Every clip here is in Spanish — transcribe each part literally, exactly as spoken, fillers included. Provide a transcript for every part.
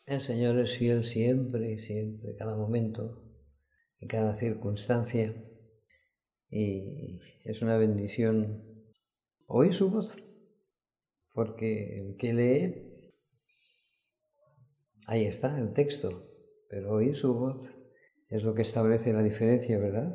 El Señor es fiel siempre, siempre, cada momento, en cada circunstancia, y es una bendición oír su voz, porque el que lee, ahí está el texto, pero oír su voz es lo que establece la diferencia, ¿verdad?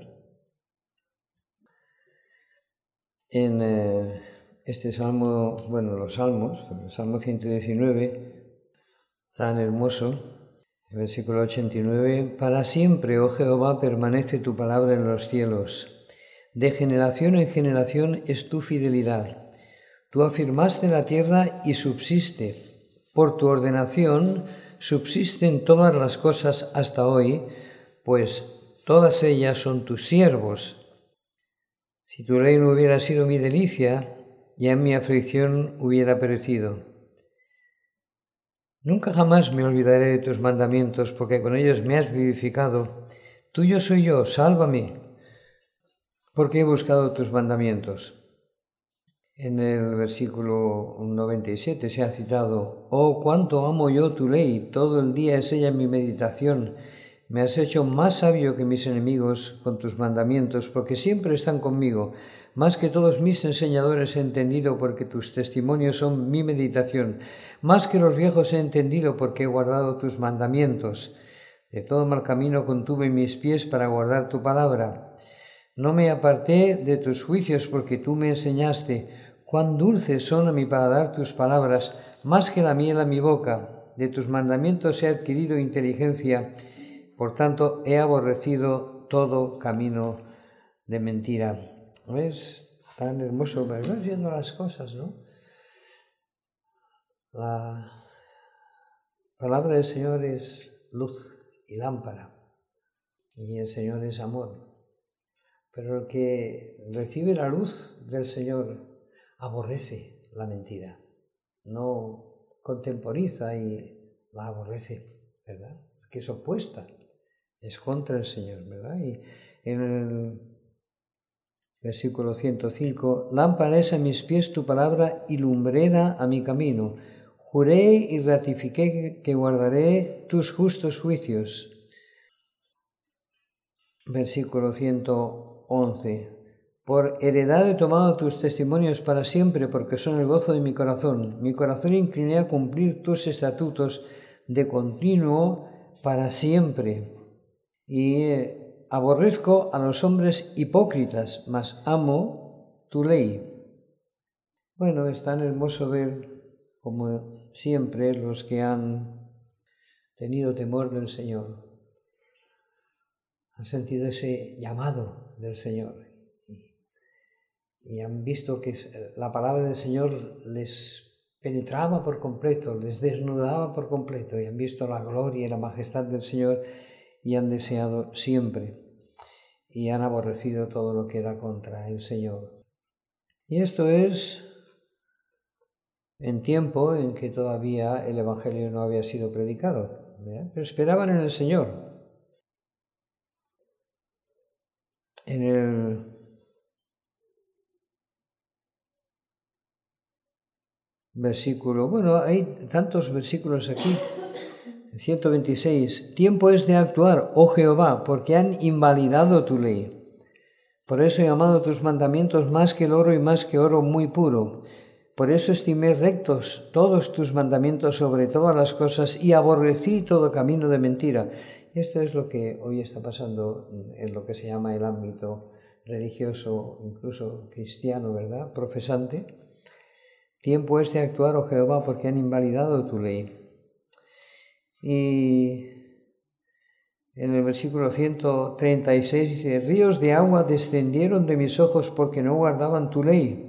En eh, este salmo, bueno, los salmos, el Salmo ciento diecinueve, tan hermoso, el versículo ochenta y nueve, para siempre, oh Jehová, permanece tu palabra en los cielos. De generación en generación es tu fidelidad. Tú afirmaste la tierra y subsiste. Por tu ordenación subsisten todas las cosas hasta hoy, pues todas ellas son tus siervos. Si tu ley no hubiera sido mi delicia, ya en mi aflicción hubiera perecido. Nunca jamás me olvidaré de tus mandamientos, porque con ellos me has vivificado. Tuyo soy yo, sálvame, porque he buscado tus mandamientos. En el versículo noventa y siete se ha citado, oh, cuánto amo yo tu ley, todo el día es ella mi meditación. Me has hecho más sabio que mis enemigos con tus mandamientos, porque siempre están conmigo. Más que todos mis enseñadores he entendido, porque tus testimonios son mi meditación. Más que los viejos he entendido, porque he guardado tus mandamientos. De todo mal camino contuve mis pies para guardar tu palabra. No me aparté de tus juicios, porque tú me enseñaste. Cuán dulces son a mi paladar tus palabras, más que la miel a mi boca. De tus mandamientos he adquirido inteligencia, por tanto he aborrecido todo camino de mentira. Es tan hermoso, pero vas viendo las cosas, ¿no? La palabra del Señor es luz y lámpara, y el Señor es amor. Pero el que recibe la luz del Señor aborrece la mentira, no contemporiza y la aborrece, ¿verdad? Que es opuesta, es contra el Señor, ¿verdad? Y en el versículo ciento cinco, lámpara es a mis pies tu palabra y lumbrera a mi camino. Juré y ratifiqué que guardaré tus justos juicios. Versículo ciento once, por heredad he tomado tus testimonios para siempre, porque son el gozo de mi corazón. Mi corazón incliné a cumplir tus estatutos de continuo para siempre. Y eh, aborrezco a los hombres hipócritas, mas amo tu ley. Bueno, es tan hermoso ver, como siempre, los que han tenido temor del Señor, han sentido ese llamado del Señor y han visto que la palabra del Señor les penetraba por completo, les desnudaba por completo, y han visto la gloria y la majestad del Señor y han deseado siempre y han aborrecido todo lo que era contra el Señor. Y esto es en tiempo en que todavía el Evangelio no había sido predicado, ¿verdad? Pero esperaban en el Señor. En el versículo, bueno, hay tantos versículos aquí, ciento veintiséis, tiempo es de actuar, oh Jehová, porque han invalidado tu ley. Por eso he amado tus mandamientos más que el oro y más que oro muy puro. Por eso estimé rectos todos tus mandamientos sobre todas las cosas y aborrecí todo camino de mentira. Y esto es lo que hoy está pasando en lo que se llama el ámbito religioso, incluso cristiano, ¿verdad? Profesante. Tiempo es de actuar, oh Jehová, porque han invalidado tu ley. Y en el versículo ciento treinta y seis dice, ríos de agua descendieron de mis ojos porque no guardaban tu ley.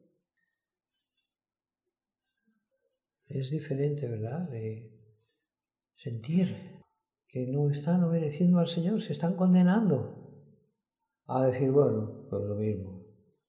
Es diferente, ¿verdad? De sentir que no están obedeciendo al Señor, se están condenando a decir, bueno, pues lo mismo.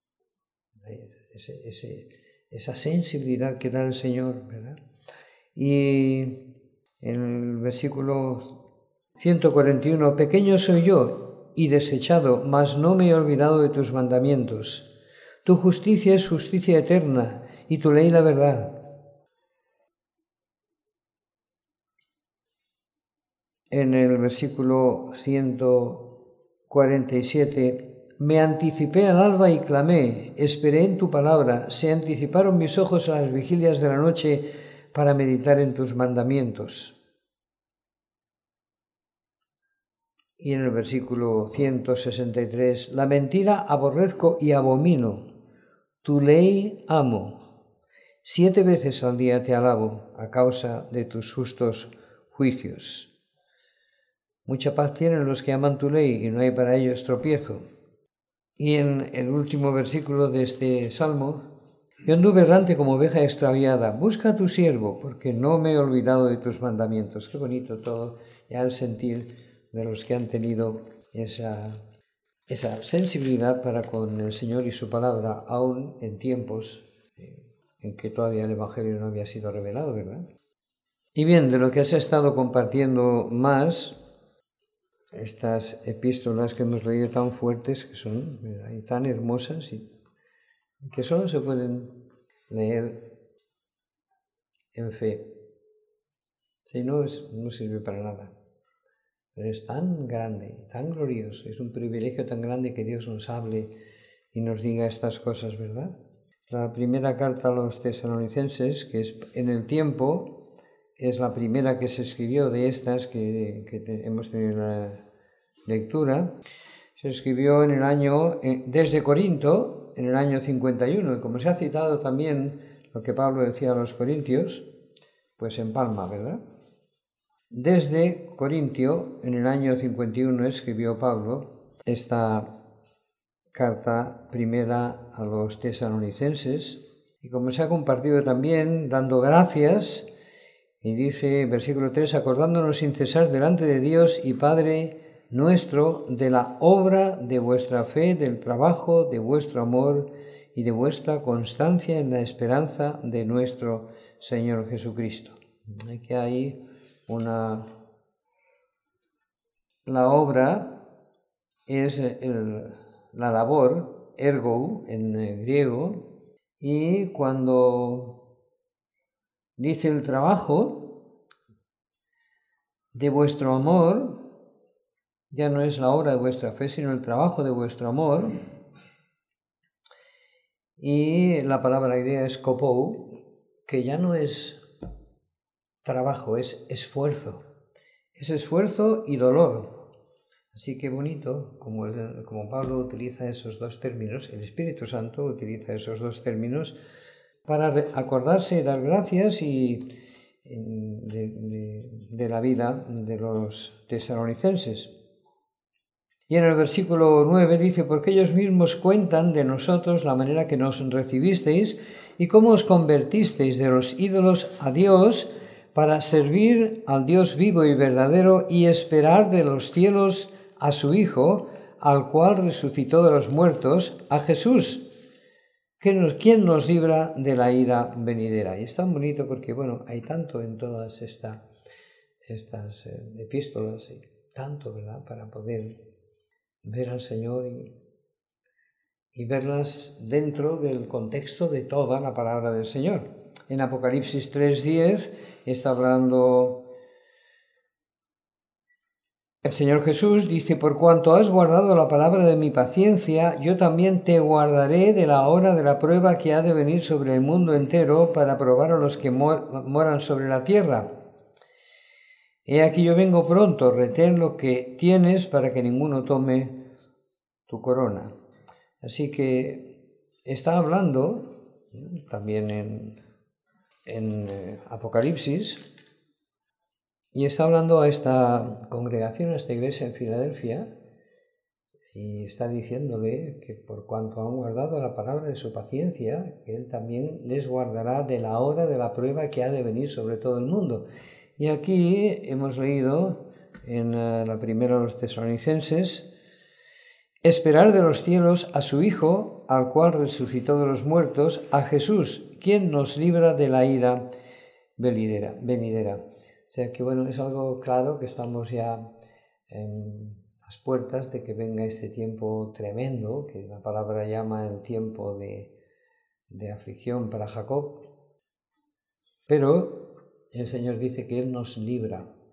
Ese, ese, esa sensibilidad que da el Señor, ¿verdad? Y en el versículo ciento cuarenta y uno, pequeño soy yo y desechado, mas no me he olvidado de tus mandamientos. Tu justicia es justicia eterna y tu ley la verdad. en el versículo ciento cuarenta y siete, me anticipé al alba y clamé, esperé en tu palabra, se anticiparon mis ojos a las vigilias de la noche para meditar en tus mandamientos. Y en el versículo ciento sesenta y tres, la mentira aborrezco y abomino, tu ley amo. Siete veces al día te alabo a causa de tus justos juicios. Mucha paz tienen los que aman tu ley y no hay para ellos tropiezo. Y en el último versículo de este salmo, yo anduve errante como oveja extraviada, busca a tu siervo, porque no me he olvidado de tus mandamientos. Qué bonito todo, ya el sentir de los que han tenido esa, esa sensibilidad para con el Señor y su palabra, aún en tiempos en que todavía el Evangelio no había sido revelado, ¿verdad? Y bien, de lo que has estado compartiendo más, estas epístolas que hemos leído tan fuertes, que son ¿verdad? Y tan hermosas, y que solo se pueden leer en fe. Si no, es, no sirve para nada. Pero es tan grande, tan glorioso, es un privilegio tan grande que Dios nos hable y nos diga estas cosas, ¿verdad? La primera carta a los tesalonicenses, que es en el tiempo, es la primera que se escribió de estas que, que te, hemos tenido en la lectura. Se escribió en el año, eh, desde Corinto, en el año cincuenta y uno, y como se ha citado también lo que Pablo decía a los corintios, pues en Palma, ¿verdad? Desde Corintio, en el año cincuenta y uno, escribió Pablo esta carta primera a los tesalonicenses, y como se ha compartido también, dando gracias, y dice, versículo tres, acordándonos sin cesar delante de Dios y Padre nuestro de la obra de vuestra fe, del trabajo de vuestro amor y de vuestra constancia en la esperanza de nuestro Señor Jesucristo. Aquí hay una... La obra es el, la labor, ergo en griego, y cuando dice el trabajo de vuestro amor, ya no es la obra de vuestra fe, sino el trabajo de vuestro amor, y la palabra griega es kopou, que ya no es trabajo, es esfuerzo, es esfuerzo y dolor. Así que bonito, como, el, como Pablo utiliza esos dos términos, el Espíritu Santo utiliza esos dos términos para acordarse y dar gracias y, de, de, de la vida de los tesalonicenses. Y en el versículo nueve dice, porque ellos mismos cuentan de nosotros la manera que nos recibisteis y cómo os convertisteis de los ídolos a Dios para servir al Dios vivo y verdadero y esperar de los cielos a su Hijo, al cual resucitó de los muertos, a Jesús, quien nos libra de la ira venidera. Y es tan bonito porque, bueno, hay tanto en todas esta, estas eh, epístolas, y tanto, ¿verdad?, para poder ver al Señor y, y verlas dentro del contexto de toda la palabra del Señor. En Apocalipsis tres diez está hablando el Señor Jesús, dice, por cuanto has guardado la palabra de mi paciencia, yo también te guardaré de la hora de la prueba que ha de venir sobre el mundo entero para probar a los que mor- moran sobre la tierra. He aquí yo vengo pronto, retén lo que tienes para que ninguno tome tu corona. Así que está hablando también en, en eh, Apocalipsis, y está hablando a esta congregación, a esta iglesia en Filadelfia, y está diciéndole que por cuanto han guardado la palabra de su paciencia, que Él también les guardará de la hora de la prueba que ha de venir sobre todo el mundo. Y aquí hemos leído en la primera de los tesalonicenses, esperar de los cielos a su Hijo, al cual resucitó de los muertos, a Jesús, quien nos libra de la ira venidera. O sea que bueno, es algo claro que estamos ya en las puertas de que venga este tiempo tremendo, que la palabra llama el tiempo de, de aflicción para Jacob, pero el Señor dice que Él nos libra,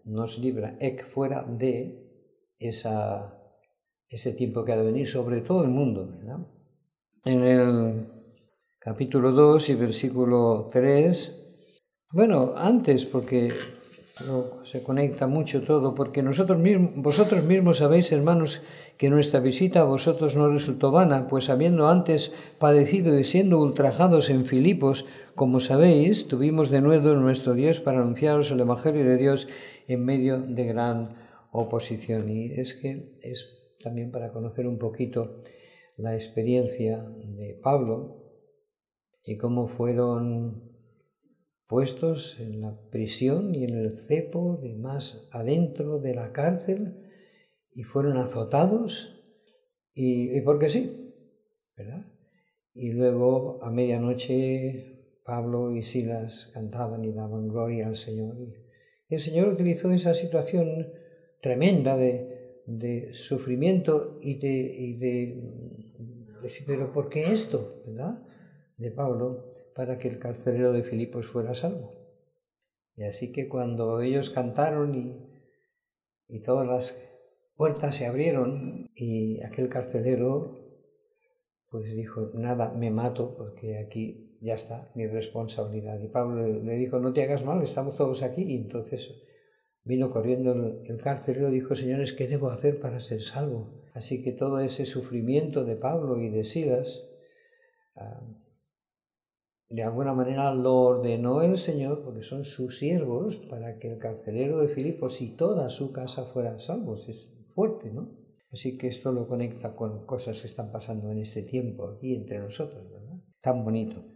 nos libra, ec, fuera de esa, ese tiempo que ha de venir sobre todo el mundo, ¿verdad? En el capítulo dos y versículo tres, bueno, antes, porque no, se conecta mucho todo, porque nosotros mismos, vosotros mismos sabéis, hermanos, que nuestra visita a vosotros no resultó vana, pues habiendo antes padecido y siendo ultrajados en Filipos, como sabéis, tuvimos de nuevo nuestro Dios para anunciaros el Evangelio de Dios en medio de gran oposición. Y es que es también para conocer un poquito la experiencia de Pablo y cómo fueron puestos en la prisión y en el cepo de más adentro de la cárcel y fueron azotados y, y porque sí, ¿verdad? Y luego a medianoche Pablo y Silas cantaban y daban gloria al Señor. Y el Señor utilizó esa situación tremenda de, de sufrimiento y de, y de decir, pero ¿por qué esto? ¿Verdad? De Pablo, para que el carcelero de Filipos fuera salvo. Y así que cuando ellos cantaron y, y todas las puertas se abrieron y aquel carcelero pues dijo, nada, me mato porque aquí ya está mi responsabilidad. Y Pablo le, le dijo, no te hagas mal, estamos todos aquí. Y entonces vino corriendo el, el carcelero y dijo, señores, ¿qué debo hacer para ser salvo? Así que todo ese sufrimiento de Pablo y de Silas, uh, de alguna manera lo ordenó el Señor, porque son sus siervos, para que el carcelero de Filipos y toda su casa fueran salvos. Es fuerte, ¿no? Así que esto lo conecta con cosas que están pasando en este tiempo aquí entre nosotros, ¿verdad? Tan bonito.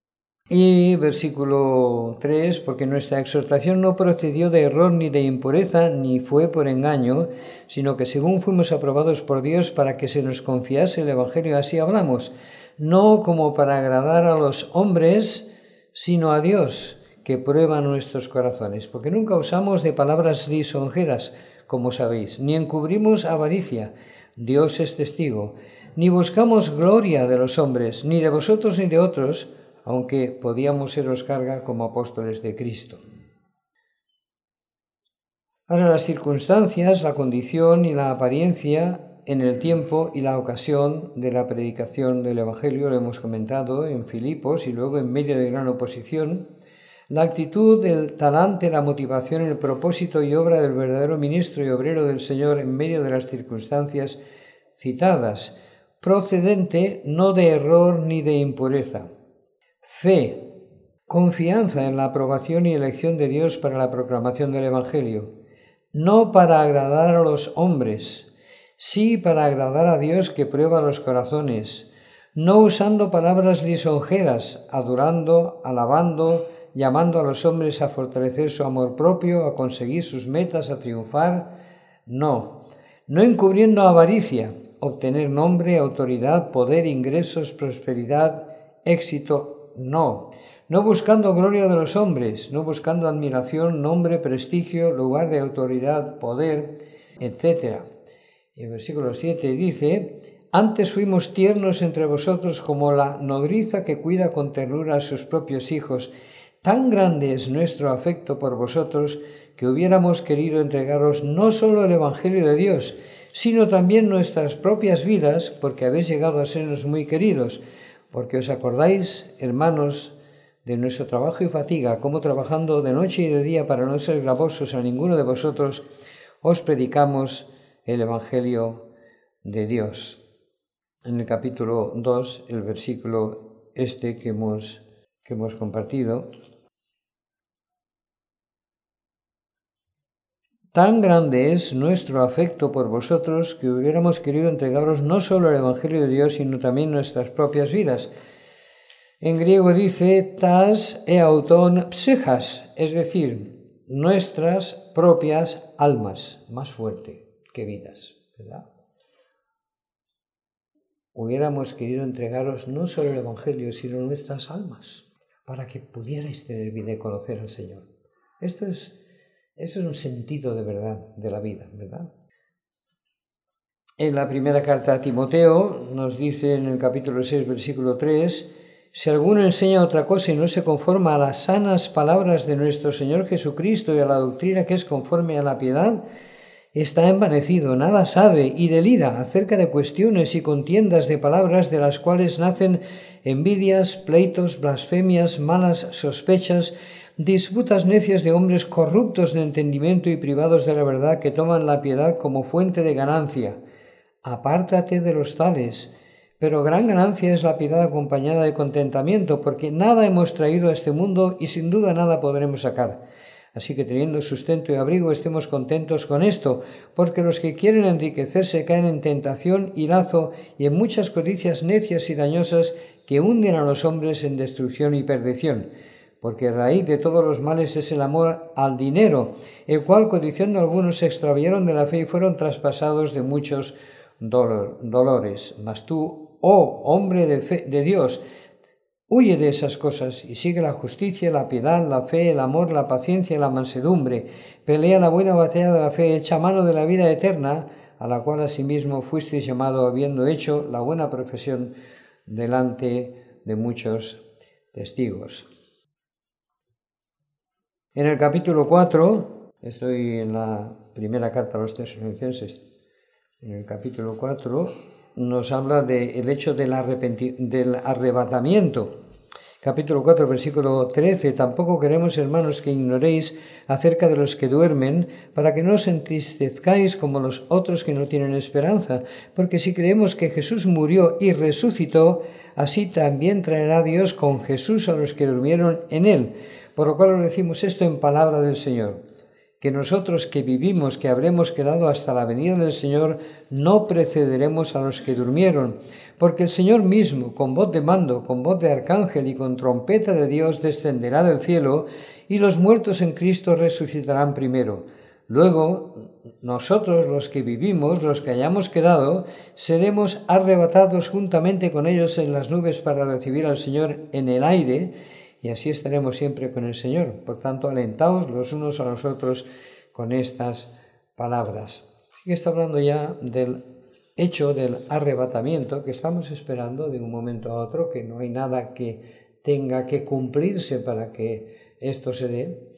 Y versículo tres, porque nuestra exhortación no procedió de error ni de impureza, ni fue por engaño, sino que según fuimos aprobados por Dios para que se nos confiase el Evangelio, así hablamos, no como para agradar a los hombres, sino a Dios, que prueba nuestros corazones, porque nunca usamos de palabras lisonjeras, como sabéis, ni encubrimos avaricia, Dios es testigo, ni buscamos gloria de los hombres, ni de vosotros ni de otros, aunque podíamos seros carga como apóstoles de Cristo. Ahora las circunstancias, la condición y la apariencia en el tiempo y la ocasión de la predicación del Evangelio, lo hemos comentado en Filipos y luego en medio de gran oposición, la actitud, el talante, la motivación, el propósito y obra del verdadero ministro y obrero del Señor en medio de las circunstancias citadas, procedente no de error ni de impureza. Fe, confianza en la aprobación y elección de Dios para la proclamación del Evangelio, no para agradar a los hombres, sí para agradar a Dios que prueba los corazones, no usando palabras lisonjeras, adorando, alabando, llamando a los hombres a fortalecer su amor propio, a conseguir sus metas, a triunfar, no, no encubriendo avaricia, obtener nombre, autoridad, poder, ingresos, prosperidad, éxito, no, no buscando gloria de los hombres, no buscando admiración, nombre, prestigio, lugar de autoridad, poder, etcétera. El versículo siete dice, antes fuimos tiernos entre vosotros como la nodriza que cuida con ternura a sus propios hijos. Tan grande es nuestro afecto por vosotros que hubiéramos querido entregaros no solo el Evangelio de Dios, sino también nuestras propias vidas, porque habéis llegado a sernos muy queridos. Porque os acordáis, hermanos, de nuestro trabajo y fatiga, como trabajando de noche y de día para no ser gravosos a ninguno de vosotros, os predicamos el Evangelio de Dios. En el capítulo dos, el versículo este que hemos, que hemos compartido, tan grande es nuestro afecto por vosotros que hubiéramos querido entregaros no solo el Evangelio de Dios, sino también nuestras propias vidas. En griego dice tas eauton psechas, es decir, nuestras propias almas, más fuerte que vidas, ¿verdad? Hubiéramos querido entregaros no solo el Evangelio, sino nuestras almas, para que pudierais tener vida y conocer al Señor. Esto es... Eso es un sentido de verdad de la vida, ¿verdad? En la primera carta a Timoteo nos dice en el capítulo seis, versículo tres, Si alguno enseña otra cosa y no se conforma a las sanas palabras de nuestro Señor Jesucristo y a la doctrina que es conforme a la piedad, está envanecido, nada sabe y delira acerca de cuestiones y contiendas de palabras de las cuales nacen envidias, pleitos, blasfemias, malas sospechas, disputas necias de hombres corruptos de entendimiento y privados de la verdad que toman la piedad como fuente de ganancia. Apártate de los tales. Pero gran ganancia es la piedad acompañada de contentamiento, porque nada hemos traído a este mundo y sin duda nada podremos sacar. Así que teniendo sustento y abrigo estemos contentos con esto, porque los que quieren enriquecerse caen en tentación y lazo y en muchas codicias necias y dañosas que hunden a los hombres en destrucción y perdición. Porque raíz de todos los males es el amor al dinero, el cual codiciando algunos se extraviaron de la fe y fueron traspasados de muchos dolor, dolores. Mas tú, oh hombre de, fe, de Dios, huye de esas cosas y sigue la justicia, la piedad, la fe, el amor, la paciencia y la mansedumbre. Pelea la buena batalla de la fe, echa mano de la vida eterna, a la cual asimismo fuisteis llamado habiendo hecho la buena profesión delante de muchos testigos. En el capítulo cuatro, estoy en la primera carta a los Tesalonicenses, en el capítulo cuatro, nos habla del hecho del, arrepenti- del arrebatamiento. Capítulo cuatro, versículo trece. Tampoco queremos, hermanos, que ignoréis acerca de los que duermen, para que no os entristezcáis como los otros que no tienen esperanza. Porque si creemos que Jesús murió y resucitó, así también traerá Dios con Jesús a los que durmieron en él. Por lo cual os decimos esto en palabra del Señor, que nosotros que vivimos, que habremos quedado hasta la venida del Señor, no precederemos a los que durmieron, porque el Señor mismo, con voz de mando, con voz de arcángel y con trompeta de Dios, descenderá del cielo, y los muertos en Cristo resucitarán primero. Luego, nosotros, los que vivimos, los que hayamos quedado, seremos arrebatados juntamente con ellos en las nubes para recibir al Señor en el aire, y así estaremos siempre con el Señor. Por tanto, alentaos los unos a los otros con estas palabras. Así que está hablando ya del hecho del arrebatamiento que estamos esperando de un momento a otro, que no hay nada que tenga que cumplirse para que esto se dé.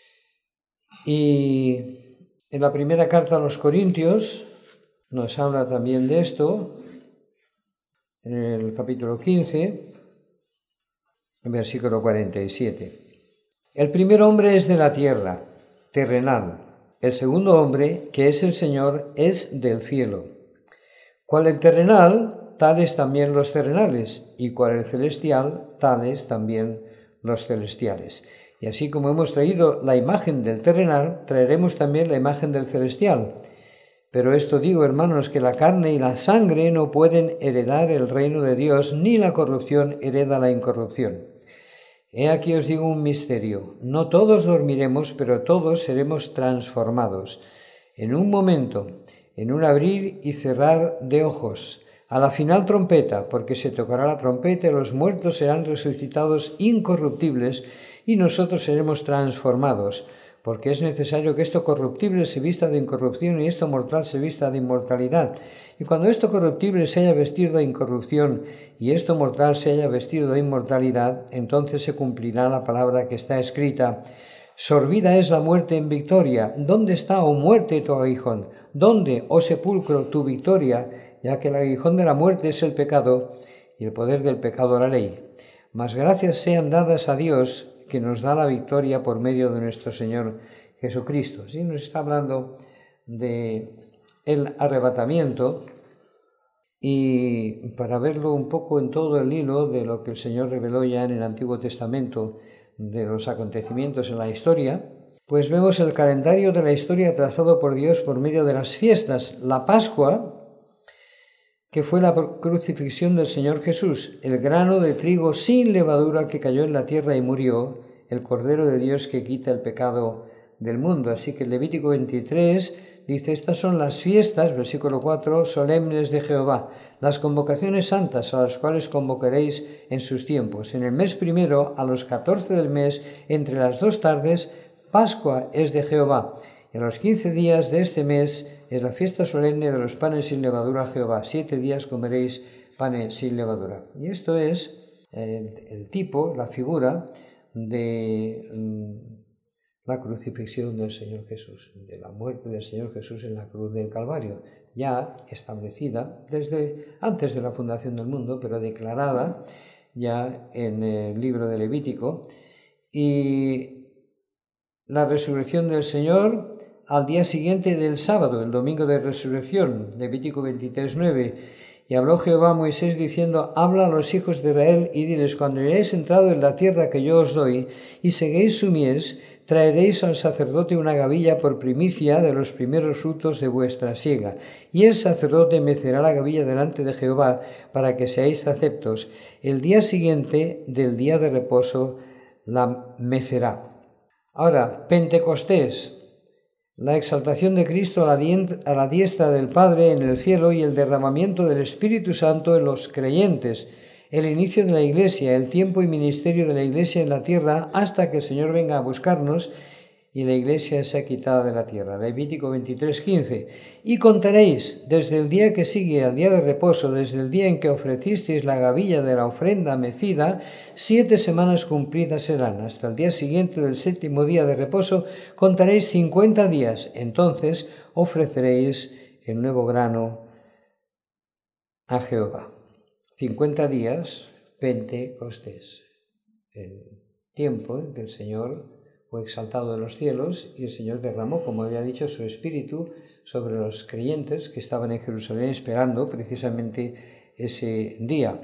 Y en la primera carta a los Corintios nos habla también de esto, en el capítulo quince, versículo cuarenta y siete. El primer hombre es de la tierra, terrenal. El segundo hombre, que es el Señor, es del cielo. Cual el terrenal, tales también los terrenales, y cual el celestial, tales también los celestiales. Y así como hemos traído la imagen del terrenal, traeremos también la imagen del celestial. Pero esto digo, hermanos, que la carne y la sangre no pueden heredar el reino de Dios, ni la corrupción hereda la incorrupción. He aquí os digo un misterio. No todos dormiremos, pero todos seremos transformados. En un momento, en un abrir y cerrar de ojos, a la final trompeta, porque se tocará la trompeta y los muertos serán resucitados incorruptibles y nosotros seremos transformados. Porque es necesario que esto corruptible se vista de incorrupción y esto mortal se vista de inmortalidad. Y cuando esto corruptible se haya vestido de incorrupción y esto mortal se haya vestido de inmortalidad, entonces se cumplirá la palabra que está escrita: sorbida es la muerte en victoria. ¿Dónde está, oh muerte, tu aguijón? ¿Dónde, oh sepulcro, tu victoria? Ya que el aguijón de la muerte es el pecado y el poder del pecado la ley. Mas gracias sean dadas a Dios, que nos da la victoria por medio de nuestro Señor Jesucristo. ¿Sí? Nos está hablando de el arrebatamiento, y para verlo un poco en todo el hilo de lo que el Señor reveló ya en el Antiguo Testamento de los acontecimientos en la historia, pues vemos el calendario de la historia trazado por Dios por medio de las fiestas. La Pascua, que fue la crucifixión del Señor Jesús, el grano de trigo sin levadura que cayó en la tierra y murió, el Cordero de Dios que quita el pecado del mundo. Así que el Levítico veintitrés dice: estas son las fiestas, versículo cuatro, solemnes de Jehová, las convocaciones santas a las cuales convocaréis en sus tiempos. En el mes primero, a los catorce del mes, entre las dos tardes, Pascua es de Jehová. Y a los quince días de este mes es la fiesta solemne de los panes sin levadura a Jehová. Siete días comeréis panes sin levadura. Y esto es el, el tipo, la figura de la crucifixión del Señor Jesús, de la muerte del Señor Jesús en la cruz del Calvario, ya establecida desde antes de la fundación del mundo, pero declarada ya en el libro de Levítico, y la resurrección del Señor al día siguiente del sábado, el domingo de resurrección, Levítico veintitrés, nueve. Y habló Jehová a Moisés diciendo: habla a los hijos de Israel y diles: cuando hayáis entrado en la tierra que yo os doy y seguéis su mies, traeréis al sacerdote una gavilla por primicia de los primeros frutos de vuestra siega. Y el sacerdote mecerá la gavilla delante de Jehová para que seáis aceptos. El día siguiente del día de reposo la mecerá. Ahora, Pentecostés, la exaltación de Cristo a la diestra del Padre en el cielo y el derramamiento del Espíritu Santo en los creyentes, el inicio de la Iglesia, el tiempo y ministerio de la Iglesia en la tierra hasta que el Señor venga a buscarnos y la Iglesia sea quitada de la tierra. Levítico veintitrés, quince. Y contaréis desde el día que sigue al día de reposo, desde el día en que ofrecisteis la gavilla de la ofrenda mecida, siete semanas cumplidas serán. Hasta el día siguiente del séptimo día de reposo contaréis cincuenta días. Entonces ofreceréis el nuevo grano a Jehová. cincuenta días, Pentecostés, el tiempo en que el Señor fue exaltado de los cielos y el Señor derramó, como había dicho, su Espíritu sobre los creyentes que estaban en Jerusalén esperando precisamente ese día.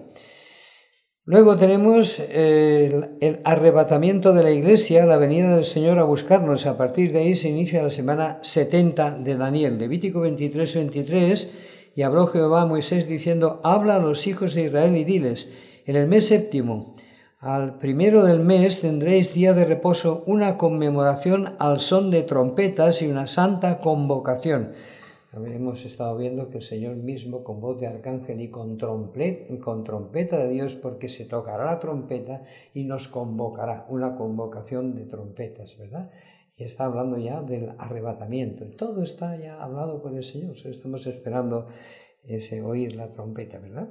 Luego tenemos el, el arrebatamiento de la Iglesia, la venida del Señor a buscarnos. A partir de ahí se inicia la semana setenta de Daniel. Levítico veintitrés, veintitrés. Y habló Jehová a Moisés diciendo: habla a los hijos de Israel y diles: en el mes séptimo, al primero del mes, tendréis día de reposo, una conmemoración al son de trompetas y una santa convocación. Hemos estado viendo que el Señor mismo, con voz de arcángel y con, trompet, con trompeta de Dios, porque se tocará la trompeta y nos convocará, una convocación de trompetas, ¿verdad? Y está hablando ya del arrebatamiento. Todo está ya hablado por el Señor. Estamos esperando ese oír la trompeta, ¿verdad?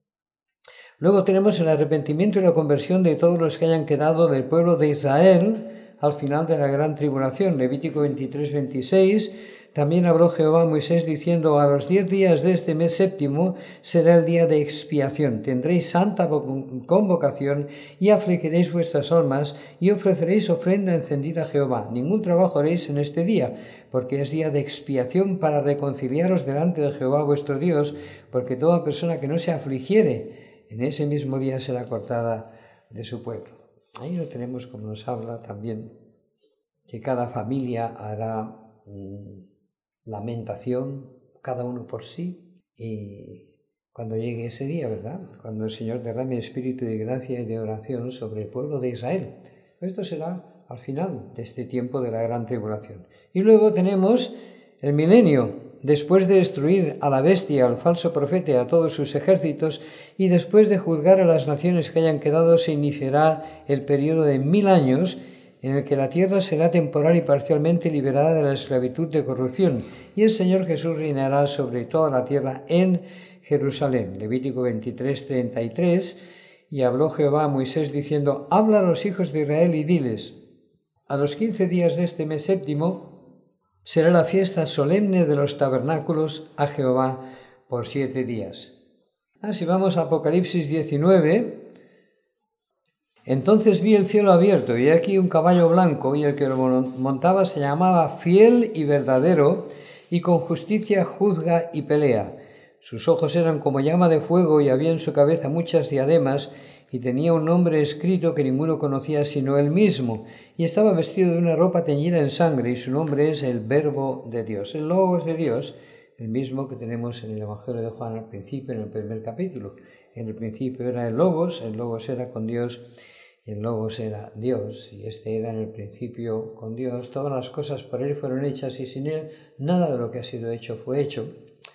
Luego tenemos el arrepentimiento y la conversión de todos los que hayan quedado del pueblo de Israel al final de la gran tribulación. Levítico veintitrés, veintiséis. También habló Jehová a Moisés diciendo: a los diez días de este mes séptimo será el día de expiación. Tendréis santa convocación y afligiréis vuestras almas y ofreceréis ofrenda encendida a Jehová. Ningún trabajo haréis en este día, porque es día de expiación para reconciliaros delante de Jehová vuestro Dios, porque toda persona que no se afligiere en ese mismo día será cortada de su pueblo. Ahí lo tenemos, como nos habla también, que cada familia hará mmm, lamentación, cada uno por sí, y cuando llegue ese día, ¿verdad? Cuando el Señor derrame espíritu de gracia y de oración sobre el pueblo de Israel. Esto será al final de este tiempo de la gran tribulación. Y luego tenemos el milenio, después de destruir a la bestia, al falso profeta y a todos sus ejércitos, y después de juzgar a las naciones que hayan quedado, se iniciará el periodo de mil años, en el que la tierra será temporal y parcialmente liberada de la esclavitud de corrupción, y el Señor Jesús reinará sobre toda la tierra en Jerusalén. Levítico veintitrés, treinta y tres. Y habló Jehová a Moisés diciendo: habla a los hijos de Israel y diles: a los quince días de este mes séptimo será la fiesta solemne de los tabernáculos a Jehová por siete días. Así vamos a Apocalipsis diecinueve. Entonces vi el cielo abierto, y aquí un caballo blanco, y el que lo montaba se llamaba Fiel y Verdadero, y con justicia juzga y pelea. Sus ojos eran como llama de fuego, y había en su cabeza muchas diademas, y tenía un nombre escrito que ninguno conocía sino él mismo, y estaba vestido de una ropa teñida en sangre, y su nombre es el Verbo de Dios. El Logos de Dios, el mismo que tenemos en el Evangelio de Juan al principio, en el primer capítulo. En el principio era el Logos, el Logos era con Dios, el Logos era Dios, y este era en el principio con Dios. Todas las cosas por él fueron hechas, y sin él nada de lo que ha sido hecho fue hecho.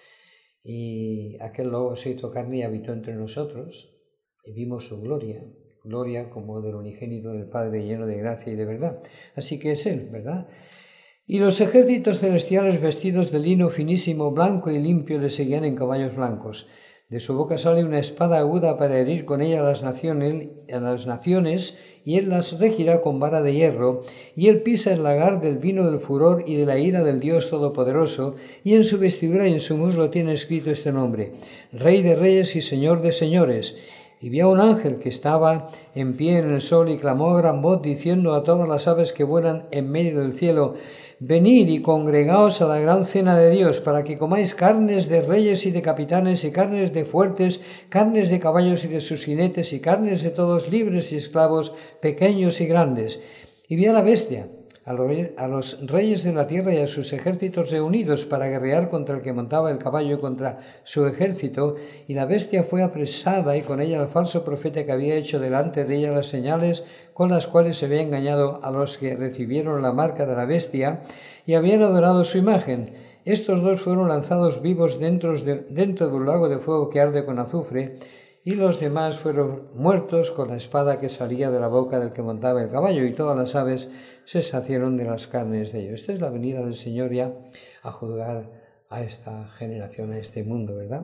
Y aquel Logos se hizo carne y habitó entre nosotros, y vimos su gloria, gloria como del unigénito del Padre, lleno de gracia y de verdad. Así que es él, ¿verdad? Y los ejércitos celestiales vestidos de lino finísimo, blanco y limpio le seguían en caballos blancos. De su boca sale una espada aguda para herir con ella a las naciones, a las naciones, y él las regirá con vara de hierro, y él pisa el lagar del vino del furor y de la ira del Dios Todopoderoso, y en su vestidura y en su muslo tiene escrito este nombre: Rey de Reyes y Señor de Señores. Y vi a un ángel que estaba en pie en el sol y clamó a gran voz diciendo a todas las aves que vuelan en medio del cielo: Venid y congregaos a la gran cena de Dios, para que comáis carnes de reyes y de capitanes, y carnes de fuertes, carnes de caballos y de sus jinetes, y carnes de todos libres y esclavos, pequeños y grandes. Y vi a la bestia, a los reyes de la tierra y a sus ejércitos reunidos para guerrear contra el que montaba el caballo y contra su ejército, y la bestia fue apresada y con ella el falso profeta que había hecho delante de ella las señales con las cuales se había engañado a los que recibieron la marca de la bestia y habían adorado su imagen. Estos dos fueron lanzados vivos dentro de, dentro de un lago de fuego que arde con azufre, y los demás fueron muertos con la espada que salía de la boca del que montaba el caballo, y todas las aves se saciaron de las carnes de ellos. Esta es la venida del Señor ya a juzgar a esta generación, a este mundo, ¿verdad?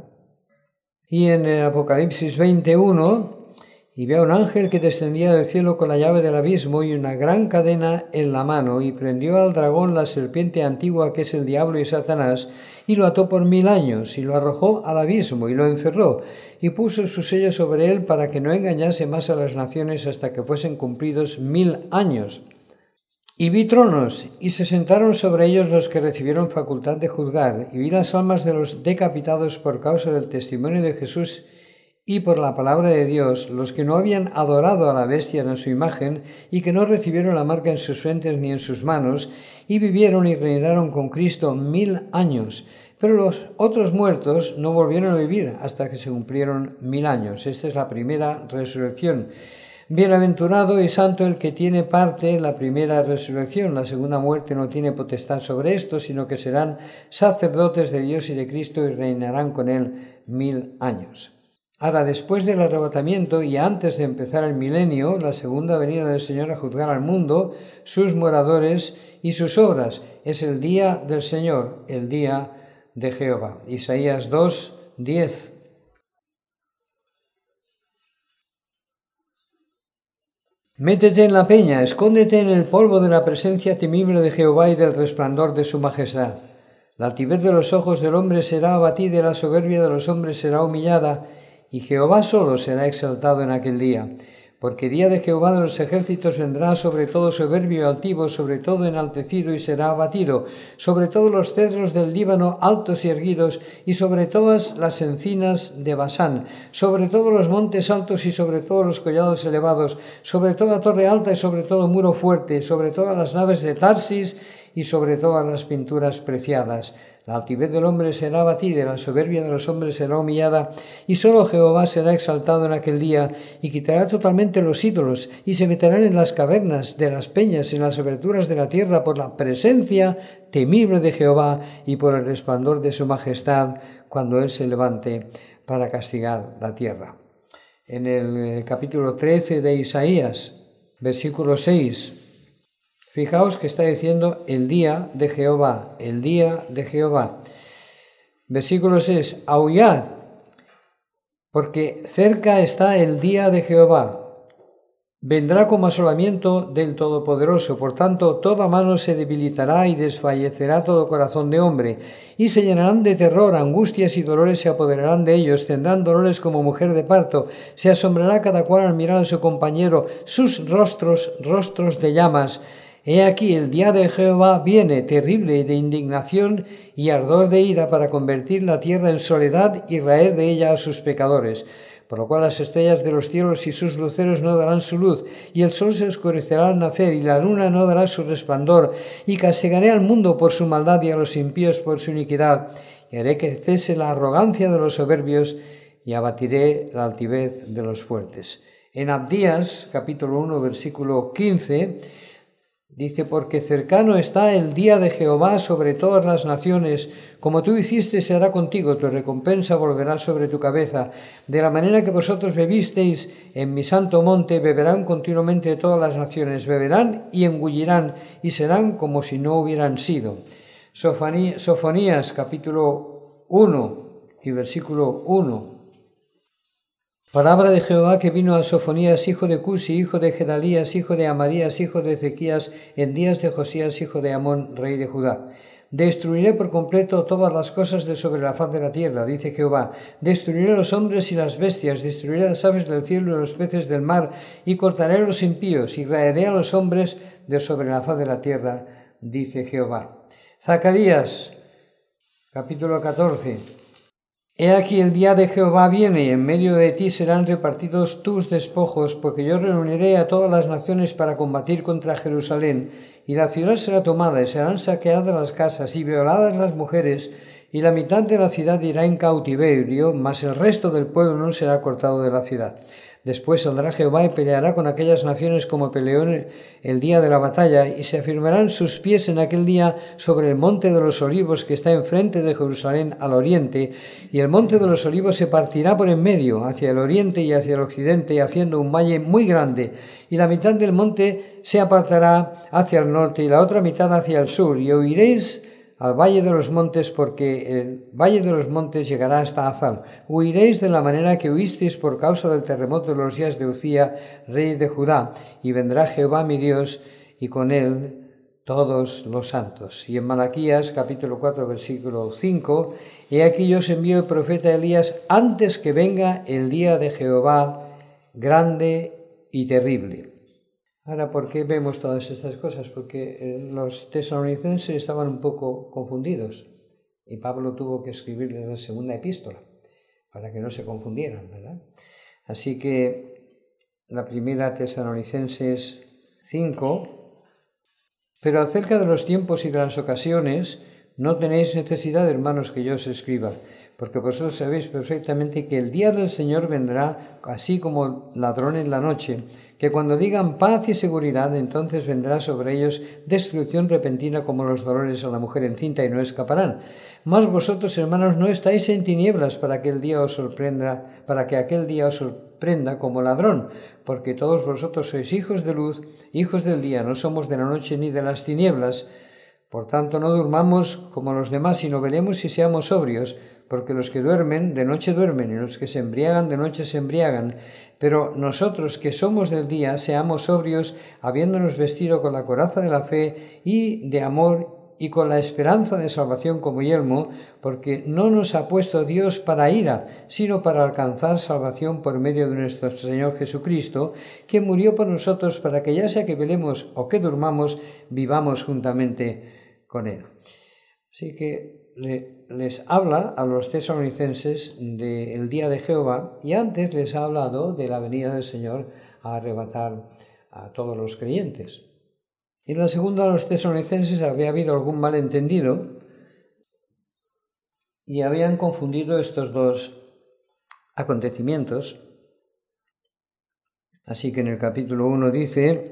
Y en el Apocalipsis veintiuno, y veo a un ángel que descendía del cielo con la llave del abismo y una gran cadena en la mano, y prendió al dragón, la serpiente antigua, que es el diablo y Satanás, y lo ató por mil años, y lo arrojó al abismo, y lo encerró, y puso su sello sobre él para que no engañase más a las naciones hasta que fuesen cumplidos mil años. Y vi tronos, y se sentaron sobre ellos los que recibieron facultad de juzgar, y vi las almas de los decapitados por causa del testimonio de Jesús y por la palabra de Dios, los que no habían adorado a la bestia en su imagen, y que no recibieron la marca en sus frentes ni en sus manos, y vivieron y reinaron con Cristo mil años. Pero los otros muertos no volvieron a vivir hasta que se cumplieron mil años. Esta es la primera resurrección. Bienaventurado y santo el que tiene parte en la primera resurrección. La segunda muerte no tiene potestad sobre esto, sino que serán sacerdotes de Dios y de Cristo y reinarán con él mil años. Ahora, después del arrebatamiento y antes de empezar el milenio, la segunda venida del Señor a juzgar al mundo, sus moradores y sus obras, es el día del Señor, el día de Jehová. Isaías dos, diez. Métete en la peña, escóndete en el polvo de la presencia temible de Jehová y del resplandor de su majestad. La altivez de los ojos del hombre será abatida y la soberbia de los hombres será humillada, y Jehová solo será exaltado en aquel día. Porque día de Jehová de los ejércitos vendrá sobre todo soberbio y altivo, sobre todo enaltecido y será abatido, sobre todos los cedros del Líbano altos y erguidos, y sobre todas las encinas de Basán, sobre todos los montes altos y sobre todos los collados elevados, sobre toda torre alta y sobre todo muro fuerte, sobre todas las naves de Tarsis y sobre todas las pinturas preciadas. La altivez del hombre será abatida, la soberbia de los hombres será humillada, y solo Jehová será exaltado en aquel día, y quitará totalmente los ídolos, y se meterán en las cavernas de las peñas, en las aberturas de la tierra, por la presencia temible de Jehová y por el resplandor de su majestad, cuando él se levante para castigar la tierra. En el capítulo trece de Isaías, versículo seis, fijaos que está diciendo el día de Jehová, el día de Jehová. Versículo seis, aullad, porque cerca está el día de Jehová. Vendrá como asolamiento del Todopoderoso, por tanto toda mano se debilitará y desfallecerá todo corazón de hombre, y se llenarán de terror, angustias y dolores se apoderarán de ellos, tendrán dolores como mujer de parto, se asombrará cada cual al mirar a su compañero, sus rostros, rostros de llamas. He aquí el día de Jehová viene, terrible de indignación y ardor de ira, para convertir la tierra en soledad y raer de ella a sus pecadores. Por lo cual las estrellas de los cielos y sus luceros no darán su luz, y el sol se oscurecerá al nacer, y la luna no dará su resplandor, y castigaré al mundo por su maldad y a los impíos por su iniquidad, y haré que cese la arrogancia de los soberbios, y abatiré la altivez de los fuertes. En Abdías, capítulo uno, versículo quince, dice, porque cercano está el día de Jehová sobre todas las naciones, como tú hiciste se hará contigo, tu recompensa volverá sobre tu cabeza. De la manera que vosotros bebisteis en mi santo monte, beberán continuamente todas las naciones, beberán y engullirán, y serán como si no hubieran sido. Sofonías, capítulo uno y versículo uno. Palabra de Jehová que vino a Sofonías, hijo de Cusi, hijo de Gedalías, hijo de Amarías, hijo de Ezequías, en días de Josías, hijo de Amón, rey de Judá. Destruiré por completo todas las cosas de sobre la faz de la tierra, dice Jehová. Destruiré los hombres y las bestias, destruiré las aves del cielo y los peces del mar, y cortaré a los impíos, y raeré a los hombres de sobre la faz de la tierra, dice Jehová. Zacarías, capítulo catorce. He aquí el día de Jehová viene, y en medio de ti serán repartidos tus despojos, porque yo reuniré a todas las naciones para combatir contra Jerusalén, y la ciudad será tomada, y serán saqueadas las casas, y violadas las mujeres, y la mitad de la ciudad irá en cautiverio, mas el resto del pueblo no será cortado de la ciudad. Después saldrá Jehová y peleará con aquellas naciones como peleó en el día de la batalla, y se afirmarán sus pies en aquel día sobre el monte de los olivos que está enfrente de Jerusalén al oriente, y el monte de los olivos se partirá por en medio, hacia el oriente y hacia el occidente, haciendo un valle muy grande, y la mitad del monte se apartará hacia el norte y la otra mitad hacia el sur, y oiréis al valle de los montes, porque el valle de los montes llegará hasta Azal. Huiréis de la manera que huisteis por causa del terremoto de los días de Uzía, rey de Judá, y vendrá Jehová mi Dios, y con él todos los santos. Y en Malaquías, capítulo cuatro, versículo cinco, he aquí yo os envío el profeta Elías antes que venga el día de Jehová grande y terrible. Ahora, ¿por qué vemos todas estas cosas? Porque los tesalonicenses estaban un poco confundidos y Pablo tuvo que escribirles la segunda epístola para que no se confundieran, ¿verdad? Así que la primera Tesalonicenses cinco, pero acerca de los tiempos y de las ocasiones no tenéis necesidad, hermanos, que yo os escriba, porque vosotros sabéis perfectamente que el día del Señor vendrá así como ladrón en la noche, que cuando digan paz y seguridad, entonces vendrá sobre ellos destrucción repentina como los dolores a la mujer encinta y no escaparán. Mas vosotros, hermanos, no estáis en tinieblas para que el día os sorprenda, para que aquel día os sorprenda como ladrón, porque todos vosotros sois hijos de luz, hijos del día, no somos de la noche ni de las tinieblas. Por tanto, no durmamos como los demás, sino velemos y seamos sobrios, porque los que duermen, de noche duermen, y los que se embriagan, de noche se embriagan. Pero nosotros que somos del día, seamos sobrios, habiéndonos vestido con la coraza de la fe y de amor y con la esperanza de salvación como yelmo, porque no nos ha puesto Dios para ira, sino para alcanzar salvación por medio de nuestro Señor Jesucristo, que murió por nosotros para que ya sea que velemos o que durmamos, vivamos juntamente con Él. Así que les habla a los tesalonicenses del día de Jehová, y antes les ha hablado de la venida del Señor a arrebatar a todos los creyentes. Y en la segunda, a los tesalonicenses había habido algún malentendido y habían confundido estos dos acontecimientos. Así que en el capítulo uno dice: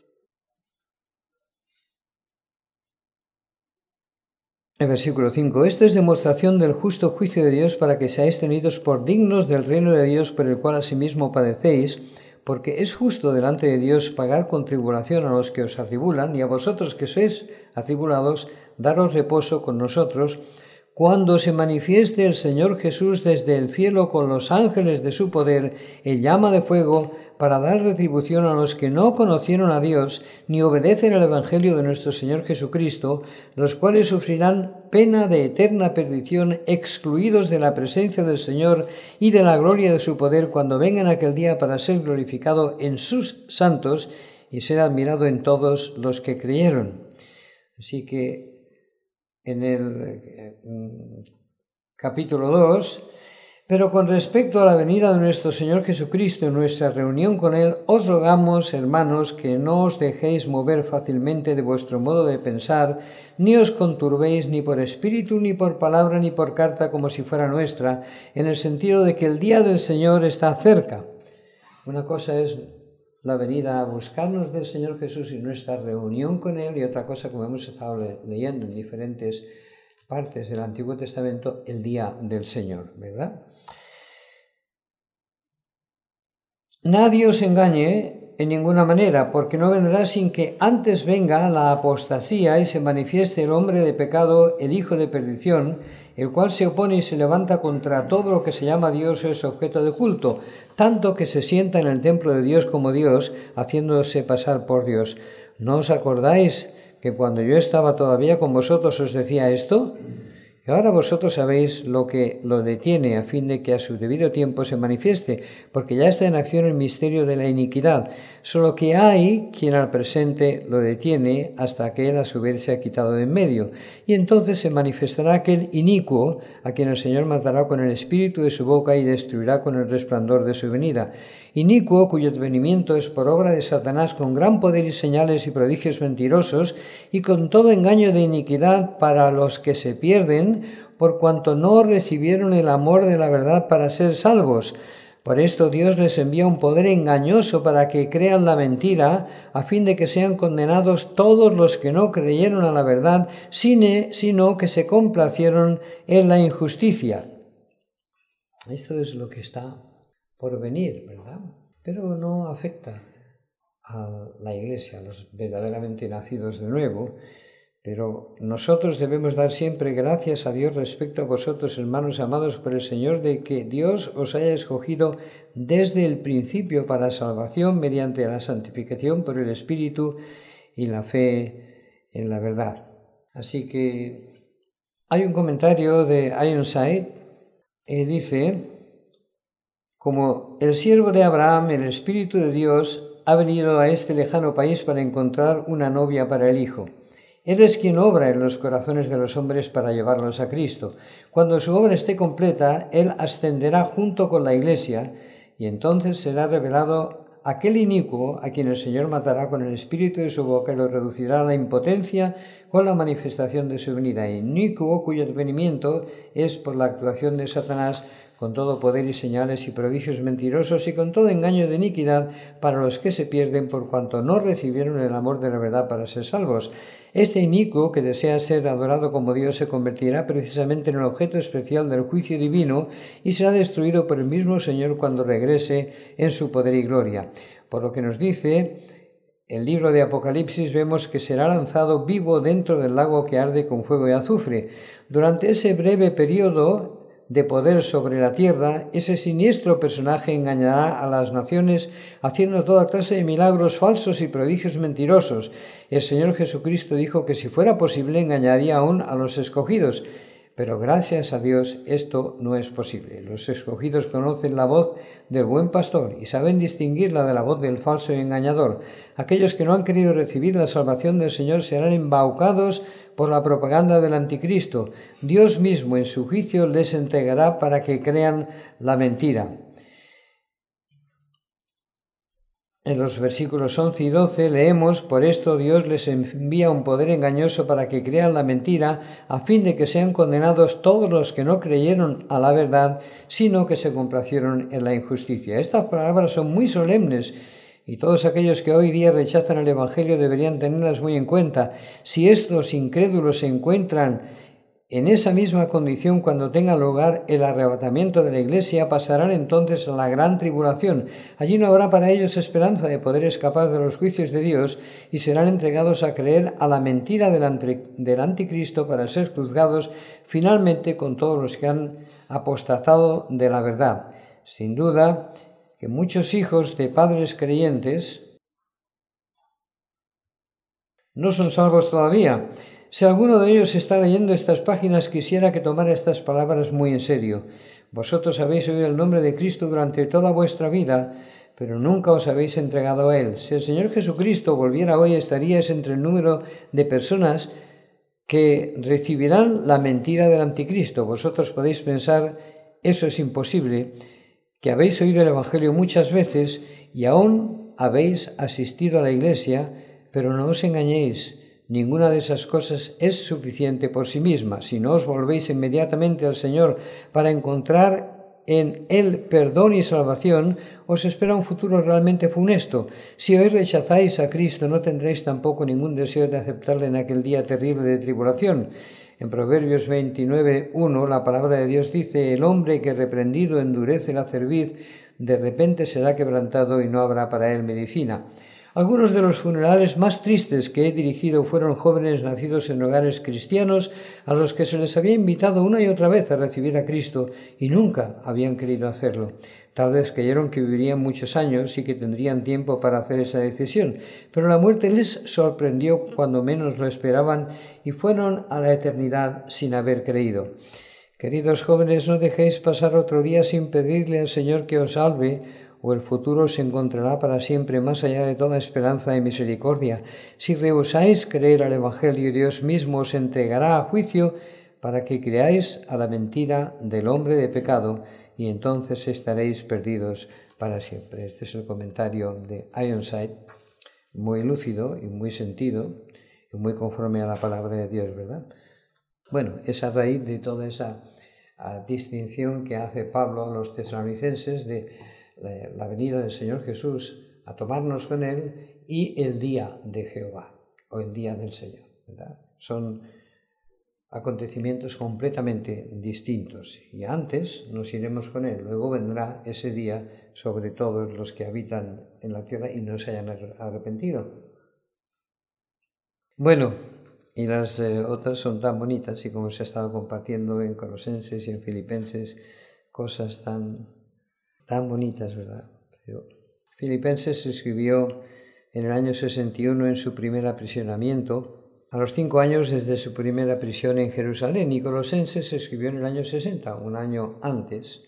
el versículo cinco, esto es demostración del justo juicio de Dios para que seáis tenidos por dignos del reino de Dios por el cual asimismo padecéis, porque es justo delante de Dios pagar con tribulación a los que os atribulan, y a vosotros que sois atribulados, daros reposo con nosotros, cuando se manifieste el Señor Jesús desde el cielo con los ángeles de su poder, en llama de fuego, para dar retribución a los que no conocieron a Dios, ni obedecen al Evangelio de nuestro Señor Jesucristo, los cuales sufrirán pena de eterna perdición, excluidos de la presencia del Señor y de la gloria de su poder, cuando vengan aquel día para ser glorificado en sus santos y ser admirado en todos los que creyeron. Así que en el capítulo dos, pero con respecto a la venida de nuestro Señor Jesucristo y nuestra reunión con Él, os rogamos, hermanos, que no os dejéis mover fácilmente de vuestro modo de pensar, ni os conturbéis ni por espíritu, ni por palabra, ni por carta como si fuera nuestra, en el sentido de que el día del Señor está cerca. Una cosa es la venida a buscarnos del Señor Jesús y nuestra reunión con Él, y otra cosa, como hemos estado leyendo en diferentes partes del Antiguo Testamento, el día del Señor, ¿verdad? Nadie os engañe, en ninguna manera, porque no vendrá sin que antes venga la apostasía y se manifieste el hombre de pecado, el hijo de perdición, el cual se opone y se levanta contra todo lo que se llama Dios o es objeto de culto, tanto que se sienta en el templo de Dios como Dios, haciéndose pasar por Dios. ¿No os acordáis que cuando yo estaba todavía con vosotros os decía esto? Y ahora vosotros sabéis lo que lo detiene, a fin de que a su debido tiempo se manifieste, porque ya está en acción el misterio de la iniquidad, solo que hay quien al presente lo detiene hasta que él a su vez se ha quitado de en medio. Y entonces se manifestará aquel inicuo, a quien el Señor matará con el espíritu de su boca y destruirá con el resplandor de su venida. Inicuo, cuyo advenimiento es por obra de Satanás con gran poder y señales y prodigios mentirosos, y con todo engaño de iniquidad para los que se pierden, por cuanto no recibieron el amor de la verdad para ser salvos. Por esto Dios les envía un poder engañoso para que crean la mentira, a fin de que sean condenados todos los que no creyeron a la verdad, sino que se complacieron en la injusticia. Esto es lo que está por venir, ¿verdad? Pero no afecta a la Iglesia, a los verdaderamente nacidos de nuevo. Pero nosotros debemos dar siempre gracias a Dios respecto a vosotros, hermanos amados por el Señor, de que Dios os haya escogido desde el principio para salvación mediante la santificación por el Espíritu y la fe en la verdad. Así que hay un comentario de Ironside que dice: como el siervo de Abraham, el Espíritu de Dios ha venido a este lejano país para encontrar una novia para el Hijo. Él es quien obra en los corazones de los hombres para llevarlos a Cristo. Cuando su obra esté completa, Él ascenderá junto con la Iglesia y entonces será revelado aquel inicuo a quien el Señor matará con el espíritu de su boca y lo reducirá a la impotencia con la manifestación de su venida. Inicuo cuyo advenimiento es por la actuación de Satanás con todo poder y señales y prodigios mentirosos y con todo engaño de iniquidad para los que se pierden por cuanto no recibieron el amor de la verdad para ser salvos. Este inicuo que desea ser adorado como Dios se convertirá precisamente en el objeto especial del juicio divino y será destruido por el mismo Señor cuando regrese en su poder y gloria. Por lo que nos dice el libro de Apocalipsis, vemos que será lanzado vivo dentro del lago que arde con fuego y azufre. Durante ese breve periodo de poder sobre la tierra, ese siniestro personaje engañará a las naciones haciendo toda clase de milagros falsos y prodigios mentirosos. El Señor Jesucristo dijo que si fuera posible engañaría aún a los escogidos, pero gracias a Dios esto no es posible. Los escogidos conocen la voz del buen pastor y saben distinguirla de la voz del falso y engañador. Aquellos que no han querido recibir la salvación del Señor serán embaucados por la propaganda del anticristo. Dios mismo en su juicio les entregará para que crean la mentira. En los versículos once y doce leemos: por esto Dios les envía un poder engañoso para que crean la mentira, a fin de que sean condenados todos los que no creyeron a la verdad, sino que se complacieron en la injusticia. Estas palabras son muy solemnes y todos aquellos que hoy día rechazan el Evangelio deberían tenerlas muy en cuenta. Si estos incrédulos se encuentran en esa misma condición cuando tenga lugar el arrebatamiento de la Iglesia, pasarán entonces a la gran tribulación. Allí no habrá para ellos esperanza de poder escapar de los juicios de Dios y serán entregados a creer a la mentira del anticristo para ser juzgados finalmente con todos los que han apostatado de la verdad. Sin duda que muchos hijos de padres creyentes no son salvos todavía. Si alguno de ellos está leyendo estas páginas, quisiera que tomara estas palabras muy en serio. Vosotros habéis oído el nombre de Cristo durante toda vuestra vida, pero nunca os habéis entregado a Él. Si el Señor Jesucristo volviera hoy, estaríais entre el número de personas que recibirán la mentira del anticristo. Vosotros podéis pensar, eso es imposible, que habéis oído el Evangelio muchas veces y aún habéis asistido a la Iglesia, pero no os engañéis. Ninguna de esas cosas es suficiente por sí misma. Si no os volvéis inmediatamente al Señor para encontrar en Él perdón y salvación, os espera un futuro realmente funesto. Si hoy rechazáis a Cristo, no tendréis tampoco ningún deseo de aceptarle en aquel día terrible de tribulación. En Proverbios veintinueve uno, la palabra de Dios dice: el hombre que reprendido endurece la cerviz, de repente será quebrantado y no habrá para él medicina. Algunos de los funerales más tristes que he dirigido fueron jóvenes nacidos en hogares cristianos a los que se les había invitado una y otra vez a recibir a Cristo y nunca habían querido hacerlo. Tal vez creyeron que vivirían muchos años y que tendrían tiempo para hacer esa decisión, pero la muerte les sorprendió cuando menos lo esperaban y fueron a la eternidad sin haber creído. Queridos jóvenes, no dejéis pasar otro día sin pedirle al Señor que os salve, o el futuro se encontrará para siempre más allá de toda esperanza y misericordia. Si rehusáis creer al Evangelio, Dios mismo os entregará a juicio para que creáis a la mentira del hombre de pecado, y entonces estaréis perdidos para siempre. Este es el comentario de Ironside, muy lúcido y muy sentido, y muy conforme a la palabra de Dios, ¿verdad? Bueno, es a raíz de toda esa a, distinción que hace Pablo a los tesalonicenses de la venida del Señor Jesús a tomarnos con Él y el día de Jehová o el día del Señor, ¿verdad? Son acontecimientos completamente distintos y antes nos iremos con Él, luego vendrá ese día sobre todos los que habitan en la tierra y no se hayan arrepentido. Bueno, y las eh, otras son tan bonitas y como se ha estado compartiendo en Colosenses y en Filipenses, cosas tan tan bonitas, ¿verdad? Pero Filipenses se escribió en el año sesenta y uno en su primer aprisionamiento, a los cinco años desde su primera prisión en Jerusalén, y Colosenses se escribió en el año sesenta, un año antes.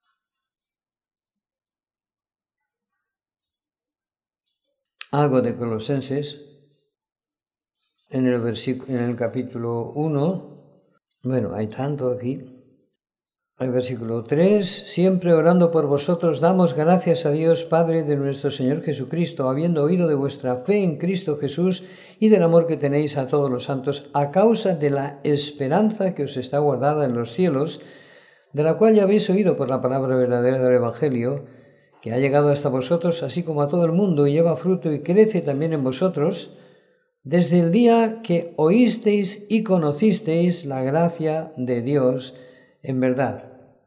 Algo de Colosenses en el, en el capítulo uno, bueno, hay tanto aquí. El versículo tres, siempre orando por vosotros, damos gracias a Dios Padre de nuestro Señor Jesucristo, habiendo oído de vuestra fe en Cristo Jesús y del amor que tenéis a todos los santos, a causa de la esperanza que os está guardada en los cielos, de la cual ya habéis oído por la palabra verdadera del Evangelio, que ha llegado hasta vosotros, así como a todo el mundo, y lleva fruto y crece también en vosotros, desde el día que oísteis y conocisteis la gracia de Dios en verdad.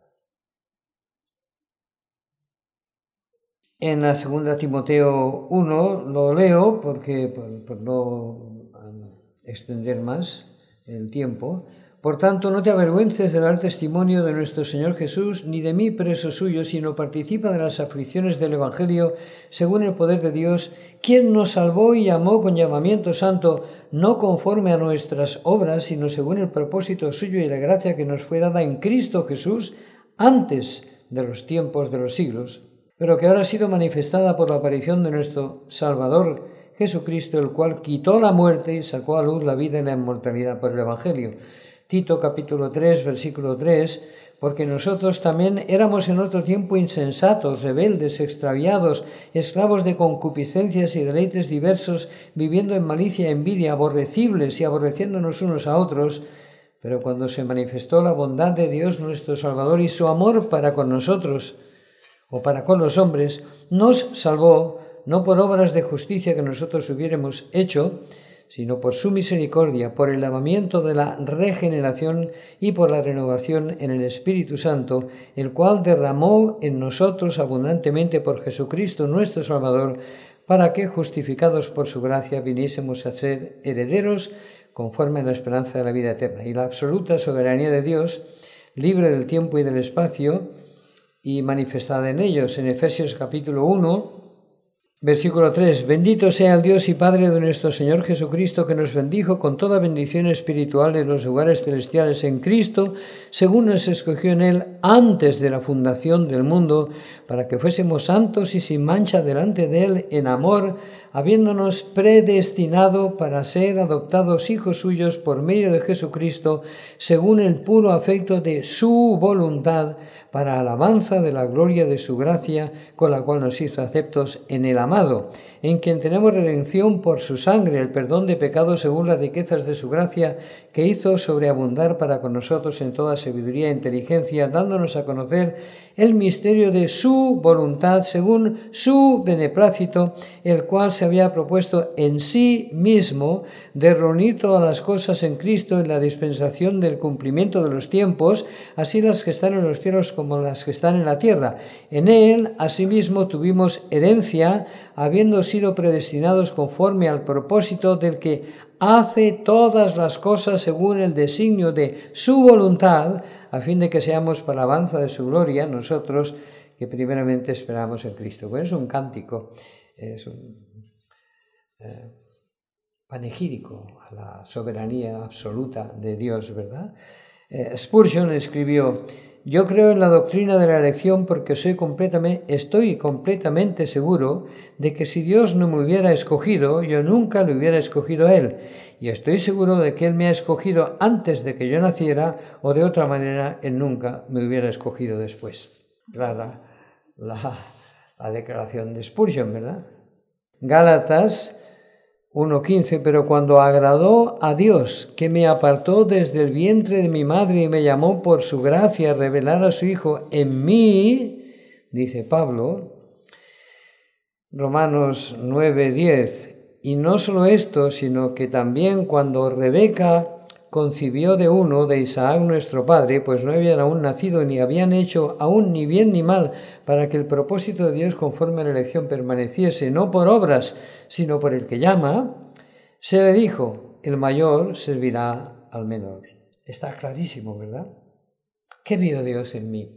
En la segunda Timoteo uno lo leo porque por, por no extender más el tiempo. Por tanto, no te avergüences de dar testimonio de nuestro Señor Jesús, ni de mí preso suyo, sino participa de las aflicciones del Evangelio según el poder de Dios, quien nos salvó y llamó con llamamiento santo, no conforme a nuestras obras, sino según el propósito suyo y la gracia que nos fue dada en Cristo Jesús antes de los tiempos de los siglos, pero que ahora ha sido manifestada por la aparición de nuestro Salvador Jesucristo, el cual quitó la muerte y sacó a luz la vida y la inmortalidad por el Evangelio. Tito capítulo tres, versículo tres, porque nosotros también éramos en otro tiempo insensatos, rebeldes, extraviados, esclavos de concupiscencias y deleites diversos, viviendo en malicia y envidia, aborrecibles y aborreciéndonos unos a otros. Pero cuando se manifestó la bondad de Dios nuestro Salvador y su amor para con nosotros, o para con los hombres, nos salvó, no por obras de justicia que nosotros hubiéramos hecho, sino por su misericordia, por el lavamiento de la regeneración y por la renovación en el Espíritu Santo, el cual derramó en nosotros abundantemente por Jesucristo nuestro Salvador, para que, justificados por su gracia, viniésemos a ser herederos conforme a la esperanza de la vida eterna. Y la absoluta soberanía de Dios, libre del tiempo y del espacio, y manifestada en ellos. En Efesios capítulo uno, versículo tres, bendito sea el Dios y Padre de nuestro Señor Jesucristo, que nos bendijo con toda bendición espiritual en los lugares celestiales en Cristo, según nos escogió en Él antes de la fundación del mundo, para que fuésemos santos y sin mancha delante de Él en amor, habiéndonos predestinado para ser adoptados hijos suyos por medio de Jesucristo, según el puro afecto de su voluntad, para alabanza de la gloria de su gracia, con la cual nos hizo aceptos en el amado, en quien tenemos redención por su sangre, el perdón de pecados según las riquezas de su gracia, que hizo sobreabundar para con nosotros en toda sabiduría e inteligencia, dándonos a conocer el misterio de su voluntad según su beneplácito, el cual se había propuesto en sí mismo de reunir todas las cosas en Cristo en la dispensación del cumplimiento de los tiempos, así las que están en los cielos como las que están en la tierra. En él, asimismo, tuvimos herencia, habiendo sido predestinados conforme al propósito del que hace todas las cosas según el designio de su voluntad, a fin de que seamos para alabanza de su gloria, nosotros que primeramente esperamos en Cristo. Pues es un cántico, es un eh, panegírico a la soberanía absoluta de Dios, ¿verdad? Eh, Spurgeon escribió: yo creo en la doctrina de la elección porque soy completamente, estoy completamente seguro de que si Dios no me hubiera escogido, yo nunca lo hubiera escogido a Él. Y estoy seguro de que Él me ha escogido antes de que yo naciera, o de otra manera, Él nunca me hubiera escogido después. Clara la, la declaración de Spurgeon, ¿verdad? Gálatas uno quince, pero cuando agradó a Dios, que me apartó desde el vientre de mi madre y me llamó por su gracia a revelar a su Hijo en mí, dice Pablo, Romanos nueve diez, y no solo esto, sino que también cuando Rebeca concibió de uno, de Isaac nuestro padre, pues no habían aún nacido ni habían hecho aún ni bien ni mal, para que el propósito de Dios conforme a la elección permaneciese, no por obras, sino por el que llama, se le dijo, el mayor servirá al menor. Está clarísimo, ¿verdad? ¿Qué vio Dios en mí?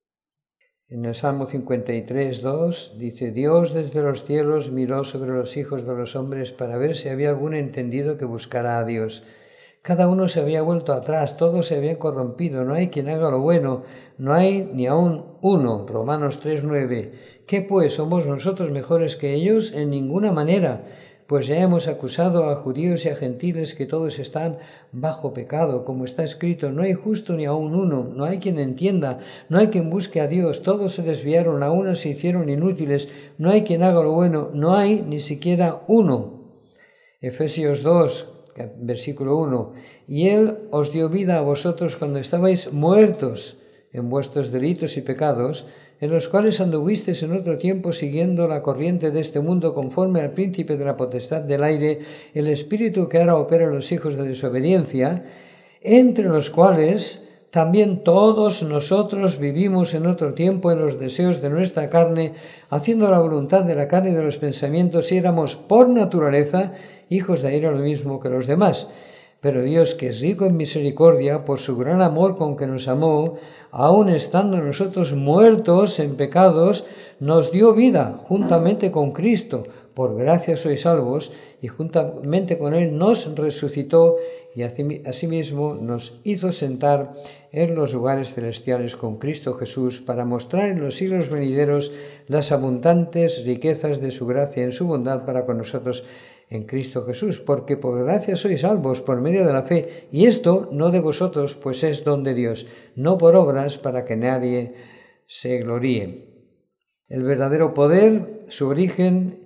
En el Salmo cincuenta y tres, dos, dice, Dios desde los cielos miró sobre los hijos de los hombres para ver si había algún entendido que buscara a Dios. Cada uno se había vuelto atrás, todos se habían corrompido, no hay quien haga lo bueno, no hay ni aún uno. Romanos tres nueve. ¿Qué pues? ¿Somos nosotros mejores que ellos? En ninguna manera, pues ya hemos acusado a judíos y a gentiles que todos están bajo pecado, como está escrito, no hay justo ni aún uno, no hay quien entienda, no hay quien busque a Dios, todos se desviaron, a unos se hicieron inútiles, no hay quien haga lo bueno, no hay ni siquiera uno. Efesios dos, versículo uno, y Él os dio vida a vosotros cuando estabais muertos en vuestros delitos y pecados, en los cuales anduvisteis en otro tiempo siguiendo la corriente de este mundo conforme al príncipe de la potestad del aire, el espíritu que ahora opera en los hijos de desobediencia, entre los cuales también todos nosotros vivimos en otro tiempo en los deseos de nuestra carne, haciendo la voluntad de la carne y de los pensamientos, y éramos por naturaleza hijos de ira lo mismo que los demás. Pero Dios, que es rico en misericordia, por su gran amor con que nos amó, aun estando nosotros muertos en pecados, nos dio vida juntamente con Cristo. Por gracia sois salvos, y juntamente con Él nos resucitó, y asimismo nos hizo sentar en los lugares celestiales con Cristo Jesús, para mostrar en los siglos venideros las abundantes riquezas de su gracia en su bondad para con nosotros en Cristo Jesús, porque por gracia sois salvos por medio de la fe, y esto no de vosotros, pues es don de Dios, no por obras para que nadie se gloríe. El verdadero poder, su origen,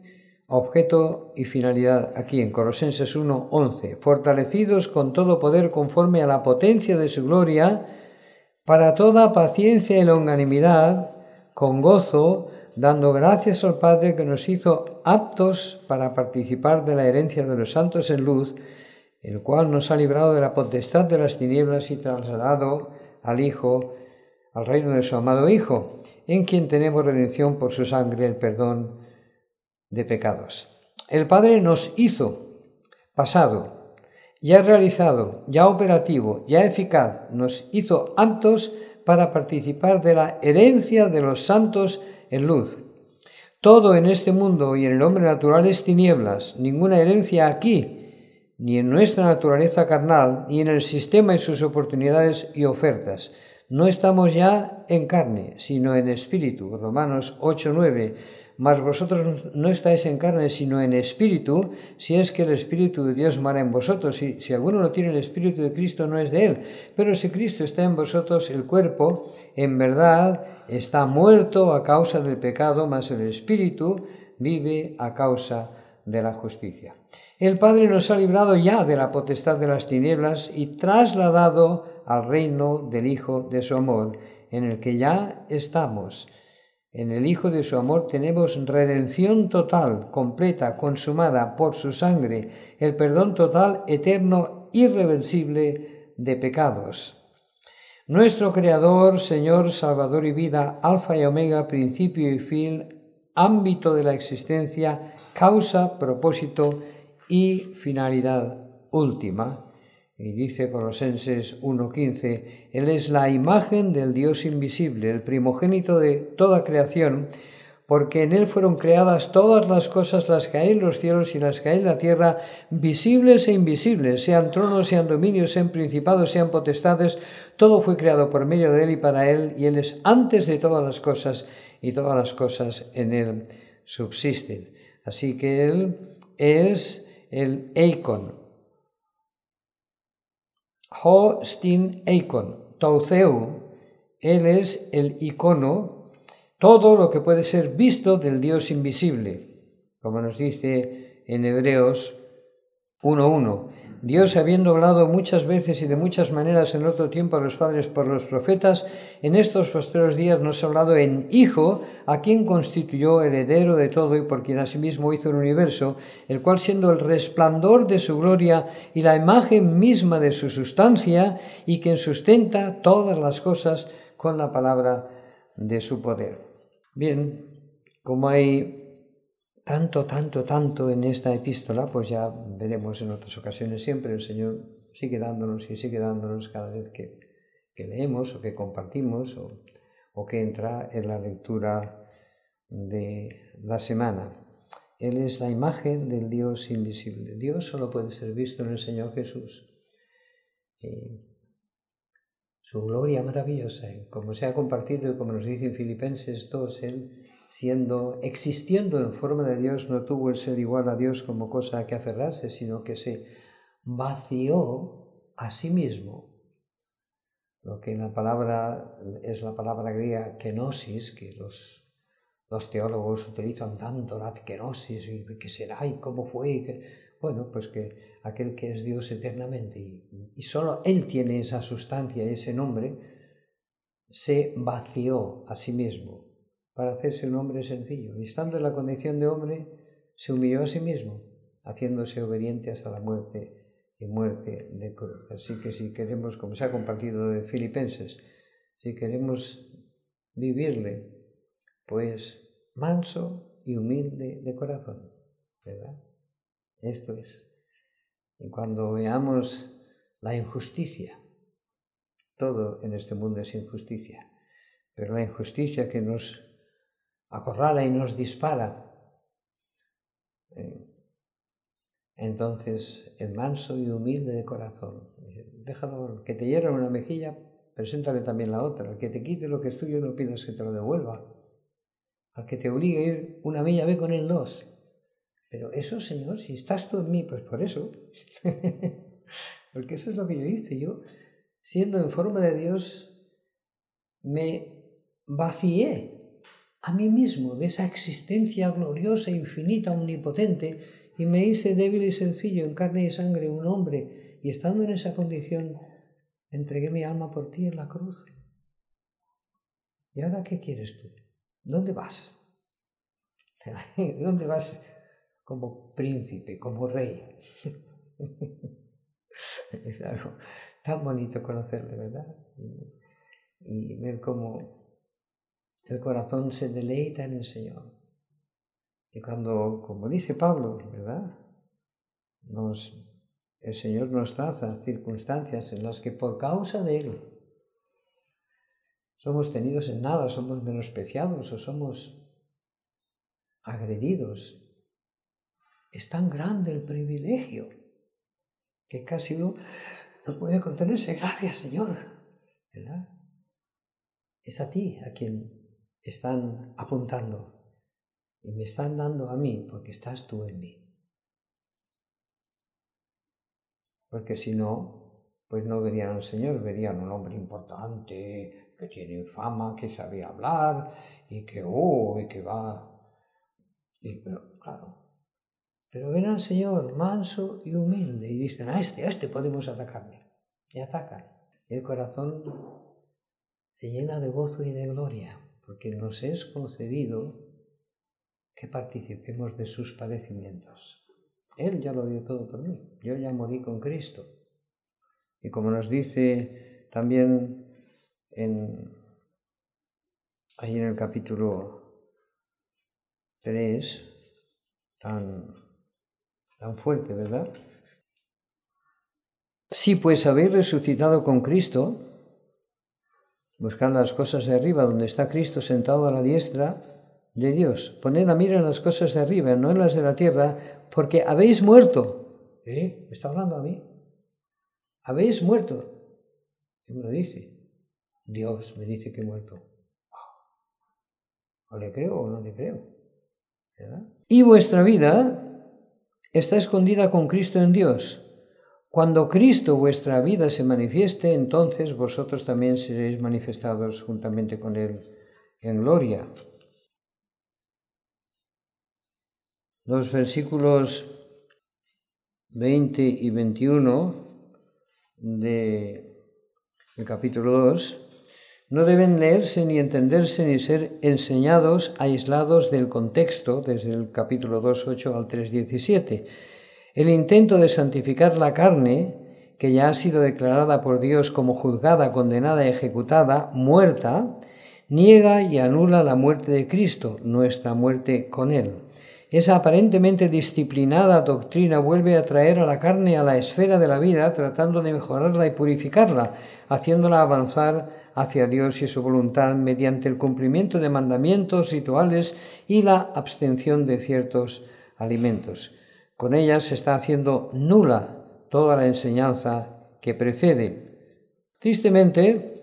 objeto y finalidad aquí en Colosenses uno once, fortalecidos con todo poder conforme a la potencia de su gloria, para toda paciencia y longanimidad, con gozo, dando gracias al Padre que nos hizo aptos para participar de la herencia de los santos en luz, el cual nos ha librado de la potestad de las tinieblas y trasladado al Hijo, al reino de su amado Hijo, en quien tenemos redención por su sangre, el perdón de pecados. El Padre nos hizo, pasado, ya realizado, ya operativo, ya eficaz, nos hizo aptos para participar de la herencia de los santos en luz. Todo en este mundo y en el hombre natural es tinieblas, ninguna herencia aquí, ni en nuestra naturaleza carnal, ni en el sistema y sus oportunidades y ofertas. No estamos ya en carne, sino en espíritu. Romanos ocho nueve. Mas vosotros no estáis en carne, sino en espíritu, si es que el Espíritu de Dios mora en vosotros. Si, si alguno no tiene el Espíritu de Cristo, no es de él. Pero si Cristo está en vosotros, el cuerpo, en verdad, está muerto a causa del pecado, mas el Espíritu vive a causa de la justicia. El Padre nos ha librado ya de la potestad de las tinieblas y trasladado al reino del Hijo de su amor, en el que ya estamos. En el Hijo de su amor tenemos redención total, completa, consumada por su sangre, el perdón total, eterno, irreversible de pecados. Nuestro Creador, Señor, Salvador y vida, Alfa y Omega, principio y fin, ámbito de la existencia, causa, propósito y finalidad última. Y dice Colosenses uno quince, Él es la imagen del Dios invisible, el primogénito de toda creación, porque en Él fueron creadas todas las cosas, las que hay en los cielos y las que hay en la tierra, visibles e invisibles, sean tronos, sean dominios, sean principados, sean potestades, todo fue creado por medio de Él y para Él, y Él es antes de todas las cosas, y todas las cosas en Él subsisten. Así que Él es el Eikon. Ho stin eikon, toutheu, Él es el icono, todo lo que puede ser visto del Dios invisible, como nos dice en Hebreos uno uno. Dios, habiendo hablado muchas veces y de muchas maneras en otro tiempo a los padres por los profetas, en estos postreros días nos ha hablado en Hijo, a quien constituyó heredero de todo y por quien asimismo hizo el universo, el cual siendo el resplandor de su gloria y la imagen misma de su sustancia, y quien sustenta todas las cosas con la palabra de su poder. Bien, como hay tanto, tanto, tanto en esta epístola, pues ya veremos en otras ocasiones. Siempre el Señor sigue dándonos y sigue dándonos cada vez que, que leemos o que compartimos o, o que entra en la lectura de la semana. Él es la imagen del Dios invisible. Dios solo puede ser visto en el Señor Jesús. Y su gloria maravillosa, como se ha compartido y como nos dice en Filipenses dos, Él, siendo, existiendo en forma de Dios, no tuvo el ser igual a Dios como cosa a que aferrarse, sino que se vació a sí mismo, lo que en la palabra es la palabra griega kenosis, que los, los teólogos utilizan tanto, la kenosis, y qué será y cómo fue, y que, bueno, pues que aquel que es Dios eternamente, y, y solo Él tiene esa sustancia, ese nombre, se vació a sí mismo para hacerse un hombre sencillo. Y estando en la condición de hombre, se humilló a sí mismo, haciéndose obediente hasta la muerte y muerte de cruz. Así que si queremos, como se ha compartido de Filipenses, si queremos vivirle, pues manso y humilde de corazón, ¿verdad? Esto es. Y cuando veamos la injusticia, todo en este mundo es injusticia, pero la injusticia que nos acorrala y nos dispara, eh, entonces el manso y humilde de corazón, déjalo, que te hiera una mejilla, preséntale también la otra. Al que te quite lo que es tuyo, no pidas que te lo devuelva. Al que te obligue a ir una milla, ve con él dos. Pero eso, Señor, si estás tú en mí, pues por eso. Porque eso es lo que yo hice. Yo, siendo en forma de Dios, me vacié a mí mismo de esa existencia gloriosa, infinita, omnipotente, y me hice débil y sencillo, en carne y sangre, un hombre, y estando en esa condición, entregué mi alma por ti en la cruz. ¿Y ahora qué quieres tú? ¿Dónde vas? ¿Dónde vas como príncipe, como rey? Es algo tan bonito conocerle, ¿verdad? Y ver cómo el corazón se deleita en el Señor. Y cuando, como dice Pablo, ¿verdad? Nos, el Señor nos traza circunstancias en las que por causa de Él somos tenidos en nada, somos menospreciados o somos agredidos. Es tan grande el privilegio que casi uno no puede contenerse. Gracias, Señor, ¿verdad? Es a ti a quien están apuntando y me están dando a mí porque estás tú en mí. Porque si no, pues no verían al Señor, verían un hombre importante, que tiene fama, que sabe hablar y que, oh, y que va. Y, pero, claro, pero ven al Señor manso y humilde y dicen, a este, a este podemos atacarle. Y atacan. Y el corazón se llena de gozo y de gloria. porque nos es concedido que participemos de sus padecimientos. Él ya lo dio todo por mí, yo ya morí con Cristo. Y como nos dice también en, ahí en el capítulo tres, tan, tan fuerte, ¿verdad? Si pues habéis resucitado con Cristo, buscad las cosas de arriba, donde está Cristo sentado a la diestra de Dios. Poned la mira en las cosas de arriba, no en las de la tierra, porque habéis muerto. ¿Eh? ¿Me está hablando a mí? Habéis muerto. ¿Quién me lo dice? Dios me dice que he muerto. ¿O le creo o no le creo? ¿Verdad? Y vuestra vida está escondida con Cristo en Dios. Cuando Cristo vuestra vida se manifieste, entonces vosotros también seréis manifestados juntamente con Él en gloria. Los versículos veinte y veintiuno del capítulo dos no deben leerse ni entenderse ni ser enseñados aislados del contexto, desde el capítulo dos, ocho al tres, diecisiete. El intento de santificar la carne, que ya ha sido declarada por Dios como juzgada, condenada, ejecutada, muerta, niega y anula la muerte de Cristo, nuestra muerte con Él. Esa aparentemente disciplinada doctrina vuelve a traer a la carne a la esfera de la vida, tratando de mejorarla y purificarla, haciéndola avanzar hacia Dios y su voluntad mediante el cumplimiento de mandamientos, rituales y la abstención de ciertos alimentos. Con ella se está haciendo nula toda la enseñanza que precede. Tristemente,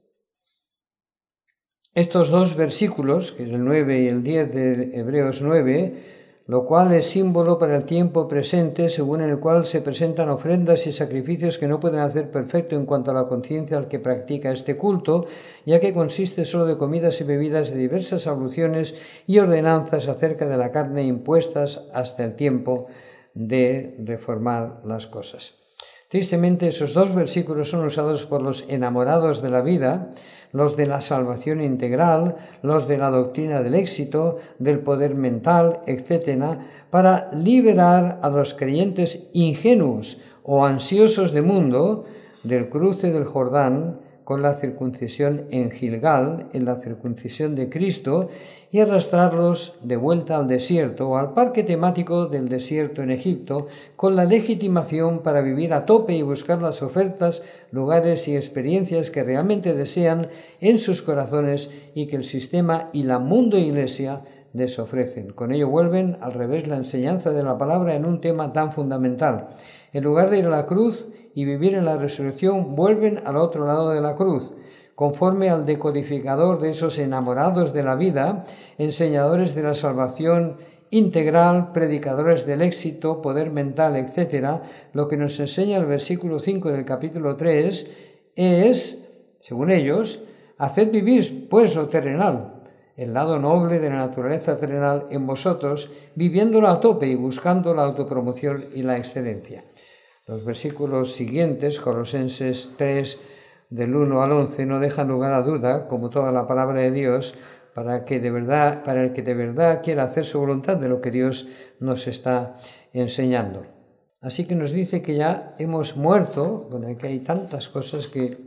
estos dos versículos, que es el nueve y el diez de Hebreos nueve, lo cual es símbolo para el tiempo presente, según el cual se presentan ofrendas y sacrificios que no pueden hacer perfecto en cuanto a la conciencia al que practica este culto, ya que consiste solo de comidas y bebidas de diversas abluciones y ordenanzas acerca de la carne impuestas hasta el tiempo de reformar las cosas. Tristemente, esos dos versículos son usados por los enamorados de la vida, los de la salvación integral, los de la doctrina del éxito, del poder mental, etcétera, para liberar a los creyentes ingenuos o ansiosos de mundo del cruce del Jordán con la circuncisión en Gilgal, en la circuncisión de Cristo, y arrastrarlos de vuelta al desierto o al parque temático del desierto en Egipto, con la legitimación para vivir a tope y buscar las ofertas, lugares y experiencias que realmente desean en sus corazones y que el sistema y la mundo iglesia les ofrecen. Con ello vuelven al revés la enseñanza de la palabra en un tema tan fundamental. En lugar de ir a la cruz y vivir en la resurrección, vuelven al otro lado de la cruz. Conforme al decodificador de esos enamorados de la vida, enseñadores de la salvación integral, predicadores del éxito, poder mental, etcétera, lo que nos enseña el versículo cinco del capítulo tres es, según ellos, haced vivir pues lo terrenal, el lado noble de la naturaleza terrenal en vosotros, viviéndolo a tope y buscando la autopromoción y la excelencia. Los versículos siguientes, Colosenses tres, del uno al once, no dejan lugar a duda, como toda la palabra de Dios, para que de verdad, para el que de verdad quiera hacer su voluntad de lo que Dios nos está enseñando. Así que nos dice que ya hemos muerto, bueno, que hay tantas cosas que...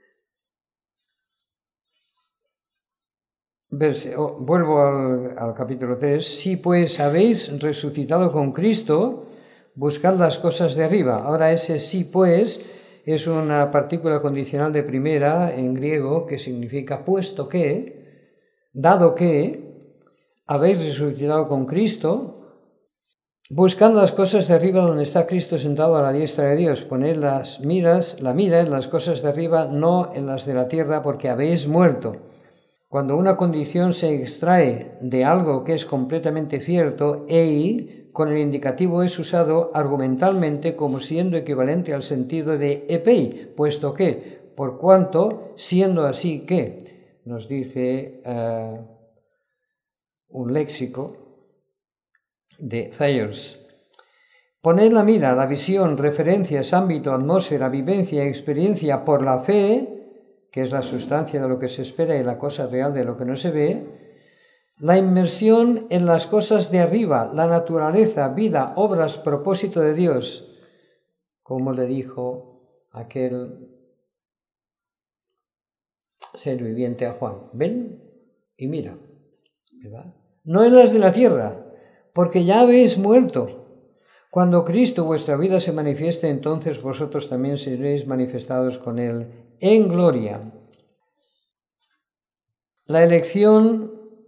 Verse, oh, vuelvo al, al capítulo tres. Si pues habéis resucitado con Cristo, buscad las cosas de arriba. Ahora ese sí pues es una partícula condicional de primera en griego que significa puesto que, dado que habéis resucitado con Cristo, buscad las cosas de arriba donde está Cristo sentado a la diestra de Dios. Poned las miras, la mira en las cosas de arriba, no en las de la tierra, porque habéis muerto. Cuando una condición se extrae de algo que es completamente cierto, ei, con el indicativo es usado argumentalmente como siendo equivalente al sentido de epei, puesto que, por cuanto, siendo así que, nos dice uh, un léxico de Thayers. Poned la mira, la visión, referencias, ámbito, atmósfera, vivencia y experiencia por la fe, que es la sustancia de lo que se espera y la cosa real de lo que no se ve, la inmersión en las cosas de arriba, la naturaleza, vida, obras, propósito de Dios, como le dijo aquel ser viviente a Juan, ven y mira, ¿verdad? No en las de la tierra, porque ya habéis muerto. Cuando Cristo vuestra vida se manifieste, entonces vosotros también seréis manifestados con Él en gloria. La elección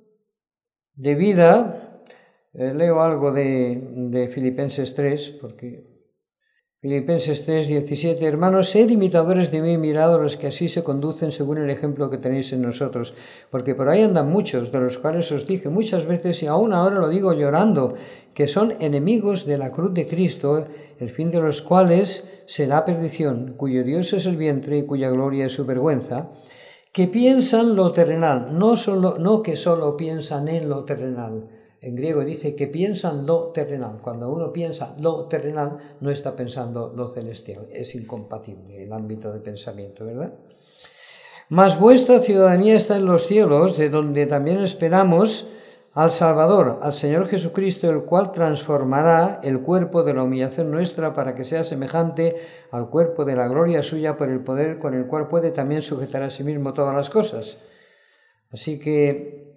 de vida, eh, leo algo de, de Filipenses tres, porque Filipenses tres, diecisiete, hermanos, sed imitadores de mí, mirad a los que así se conducen según el ejemplo que tenéis en nosotros, porque por ahí andan muchos, de los cuales os dije muchas veces, y aún ahora lo digo llorando, que son enemigos de la cruz de Cristo, el fin de los cuales será perdición, cuyo Dios es el vientre y cuya gloria es su vergüenza, que piensan lo terrenal, no, solo, no que solo piensan en lo terrenal. En griego dice que piensan lo terrenal. Cuando uno piensa lo terrenal, no está pensando lo celestial. Es incompatible el ámbito de pensamiento, ¿verdad? Mas vuestra ciudadanía está en los cielos, de donde también esperamos al Salvador, al Señor Jesucristo, el cual transformará el cuerpo de la humillación nuestra para que sea semejante al cuerpo de la gloria suya por el poder con el cual puede también sujetar a sí mismo todas las cosas. Así que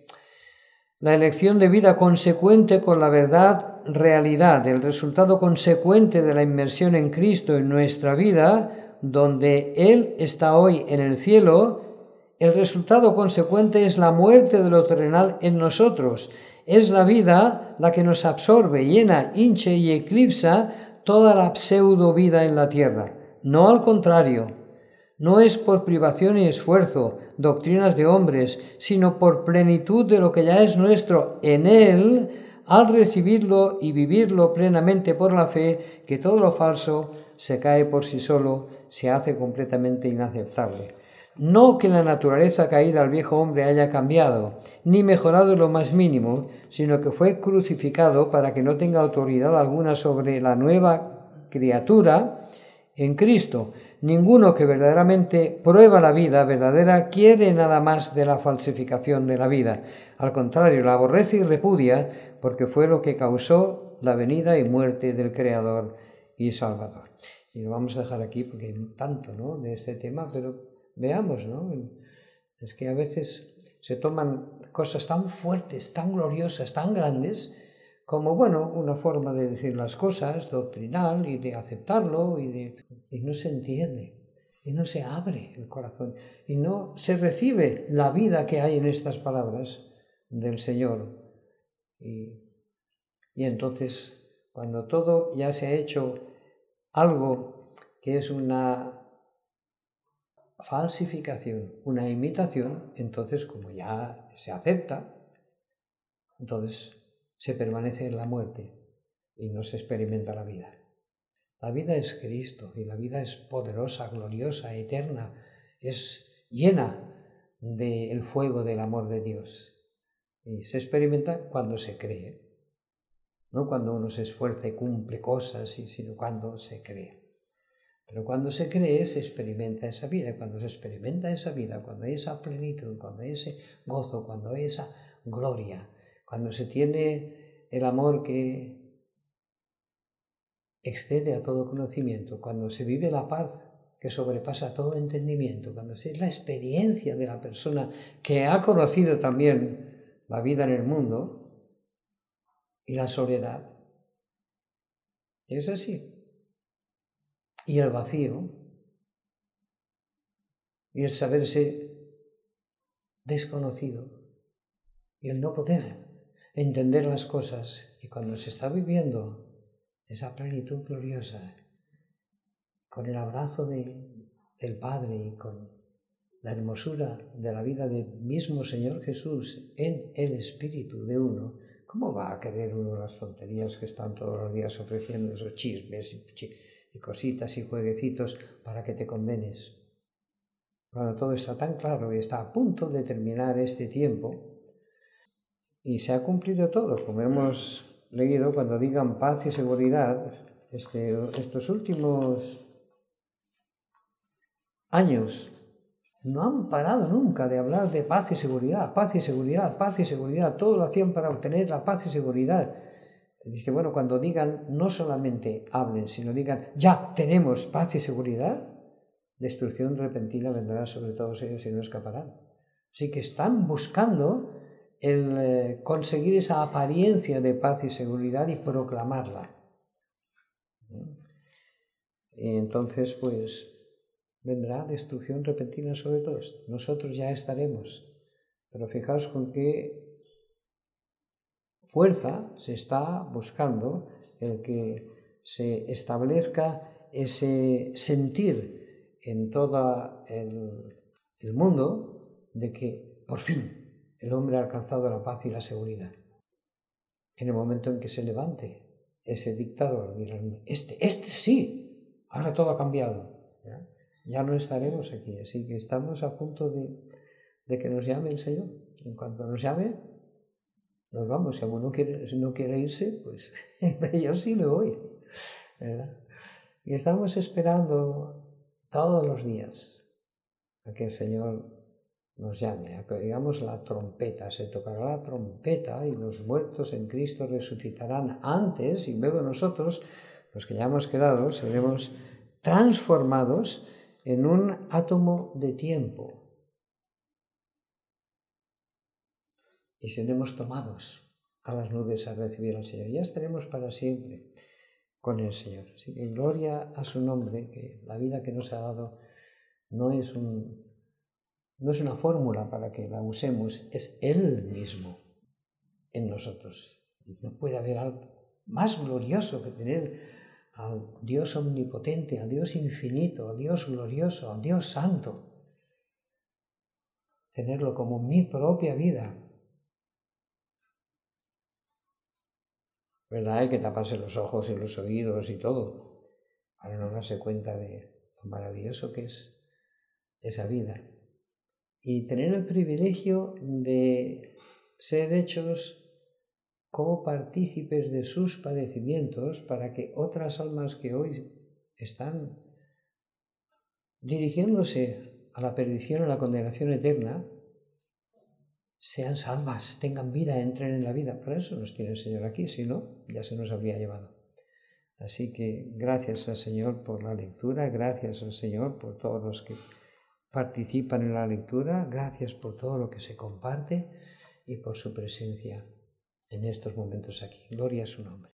la elección de vida consecuente con la verdad realidad, el resultado consecuente de la inmersión en Cristo en nuestra vida, donde Él está hoy en el cielo, el resultado consecuente es la muerte de lo terrenal en nosotros. Es la vida la que nos absorbe, llena, hinche y eclipsa toda la pseudo vida en la tierra. No al contrario. No es por privación y esfuerzo, doctrinas de hombres, sino por plenitud de lo que ya es nuestro en Él, al recibirlo y vivirlo plenamente por la fe, que todo lo falso se cae por sí solo, se hace completamente inaceptable. No que la naturaleza caída al viejo hombre haya cambiado, ni mejorado en lo más mínimo, sino que fue crucificado para que no tenga autoridad alguna sobre la nueva criatura en Cristo. Ninguno que verdaderamente prueba la vida verdadera quiere nada más de la falsificación de la vida. Al contrario, la aborrece y repudia porque fue lo que causó la venida y muerte del Creador y Salvador. Y lo vamos a dejar aquí porque hay tanto, ¿no?, de este tema, pero veamos, ¿no? Es que a veces se toman cosas tan fuertes, tan gloriosas, tan grandes, como, bueno, una forma de decir las cosas, doctrinal, y de aceptarlo, y, de, y no se entiende, y no se abre el corazón, y no se recibe la vida que hay en estas palabras del Señor. Y, y entonces, cuando todo ya se ha hecho algo que es una falsificación, una imitación, entonces, como ya se acepta, entonces se permanece en la muerte y no se experimenta la vida. La vida es Cristo y la vida es poderosa, gloriosa, eterna, es llena del fuego del amor de Dios. Y se experimenta cuando se cree, no cuando uno se esfuerza y cumple cosas, sino cuando se cree. Pero cuando se cree, se experimenta esa vida. Cuando se experimenta esa vida, cuando hay esa plenitud, cuando hay ese gozo, cuando hay esa gloria, cuando se tiene el amor que excede a todo conocimiento, cuando se vive la paz que sobrepasa todo entendimiento, cuando es la experiencia de la persona que ha conocido también la vida en el mundo y la soledad. Es así. Y el vacío y el saberse desconocido y el no poder entender las cosas, y cuando se está viviendo esa plenitud gloriosa con el abrazo de, del Padre y con la hermosura de la vida del mismo Señor Jesús en el espíritu de uno, ¿cómo va a querer uno las tonterías que están todos los días ofreciendo, esos chismes y, y cositas y jueguecitos para que te condenes? Cuando todo está tan claro y está a punto de terminar este tiempo y se ha cumplido todo, como hemos leído, cuando digan paz y seguridad, este, estos últimos años no han parado nunca de hablar de paz y seguridad, paz y seguridad, paz y seguridad. Todo lo hacían para obtener la paz y seguridad. Dice, bueno, cuando digan, no solamente hablen, sino digan, ya tenemos paz y seguridad, destrucción repentina vendrá sobre todos ellos y no escaparán. Así que están buscando el eh, conseguir esa apariencia de paz y seguridad y proclamarla. Y entonces, pues, vendrá destrucción repentina sobre todos. Nosotros ya estaremos. Pero fijaos con qué fuerza se está buscando el que se establezca ese sentir en todo el, el mundo de que por fin el hombre ha alcanzado la paz y la seguridad. En el momento en que se levante ese dictador, dirán, este, este sí, ahora todo ha cambiado. ¿Ya? Ya no estaremos aquí, así que estamos a punto de, de que nos llame el Señor. En cuanto nos llame, nos vamos. Si alguno quiere, si no quiere irse, pues yo sí me voy, ¿verdad? Y estamos esperando todos los días a que el Señor nos llame, a que oigamos la trompeta. Se tocará la trompeta y los muertos en Cristo resucitarán antes, y luego nosotros, los que ya hemos quedado, seremos transformados en un átomo de tiempo. Y seremos tomados a las nubes a recibir al Señor. Ya estaremos para siempre con el Señor. Así que gloria a su nombre, que la vida que nos ha dado no es, un, no es una fórmula para que la usemos, es Él mismo en nosotros. No puede haber algo más glorioso que tener al Dios omnipotente, al Dios infinito, al Dios glorioso, al Dios santo. Tenerlo como mi propia vida. ¿Verdad? Hay que taparse los ojos y los oídos y todo para no darse cuenta de lo maravilloso que es esa vida. Y tener el privilegio de ser hechos copartícipes de sus padecimientos para que otras almas que hoy están dirigiéndose a la perdición, a la condenación eterna, sean salvas, tengan vida, entren en la vida. Por eso nos tiene el Señor aquí, si no, ya se nos habría llevado. Así que gracias al Señor por la lectura, gracias al Señor por todos los que participan en la lectura, gracias por todo lo que se comparte y por su presencia en estos momentos aquí. Gloria a su nombre.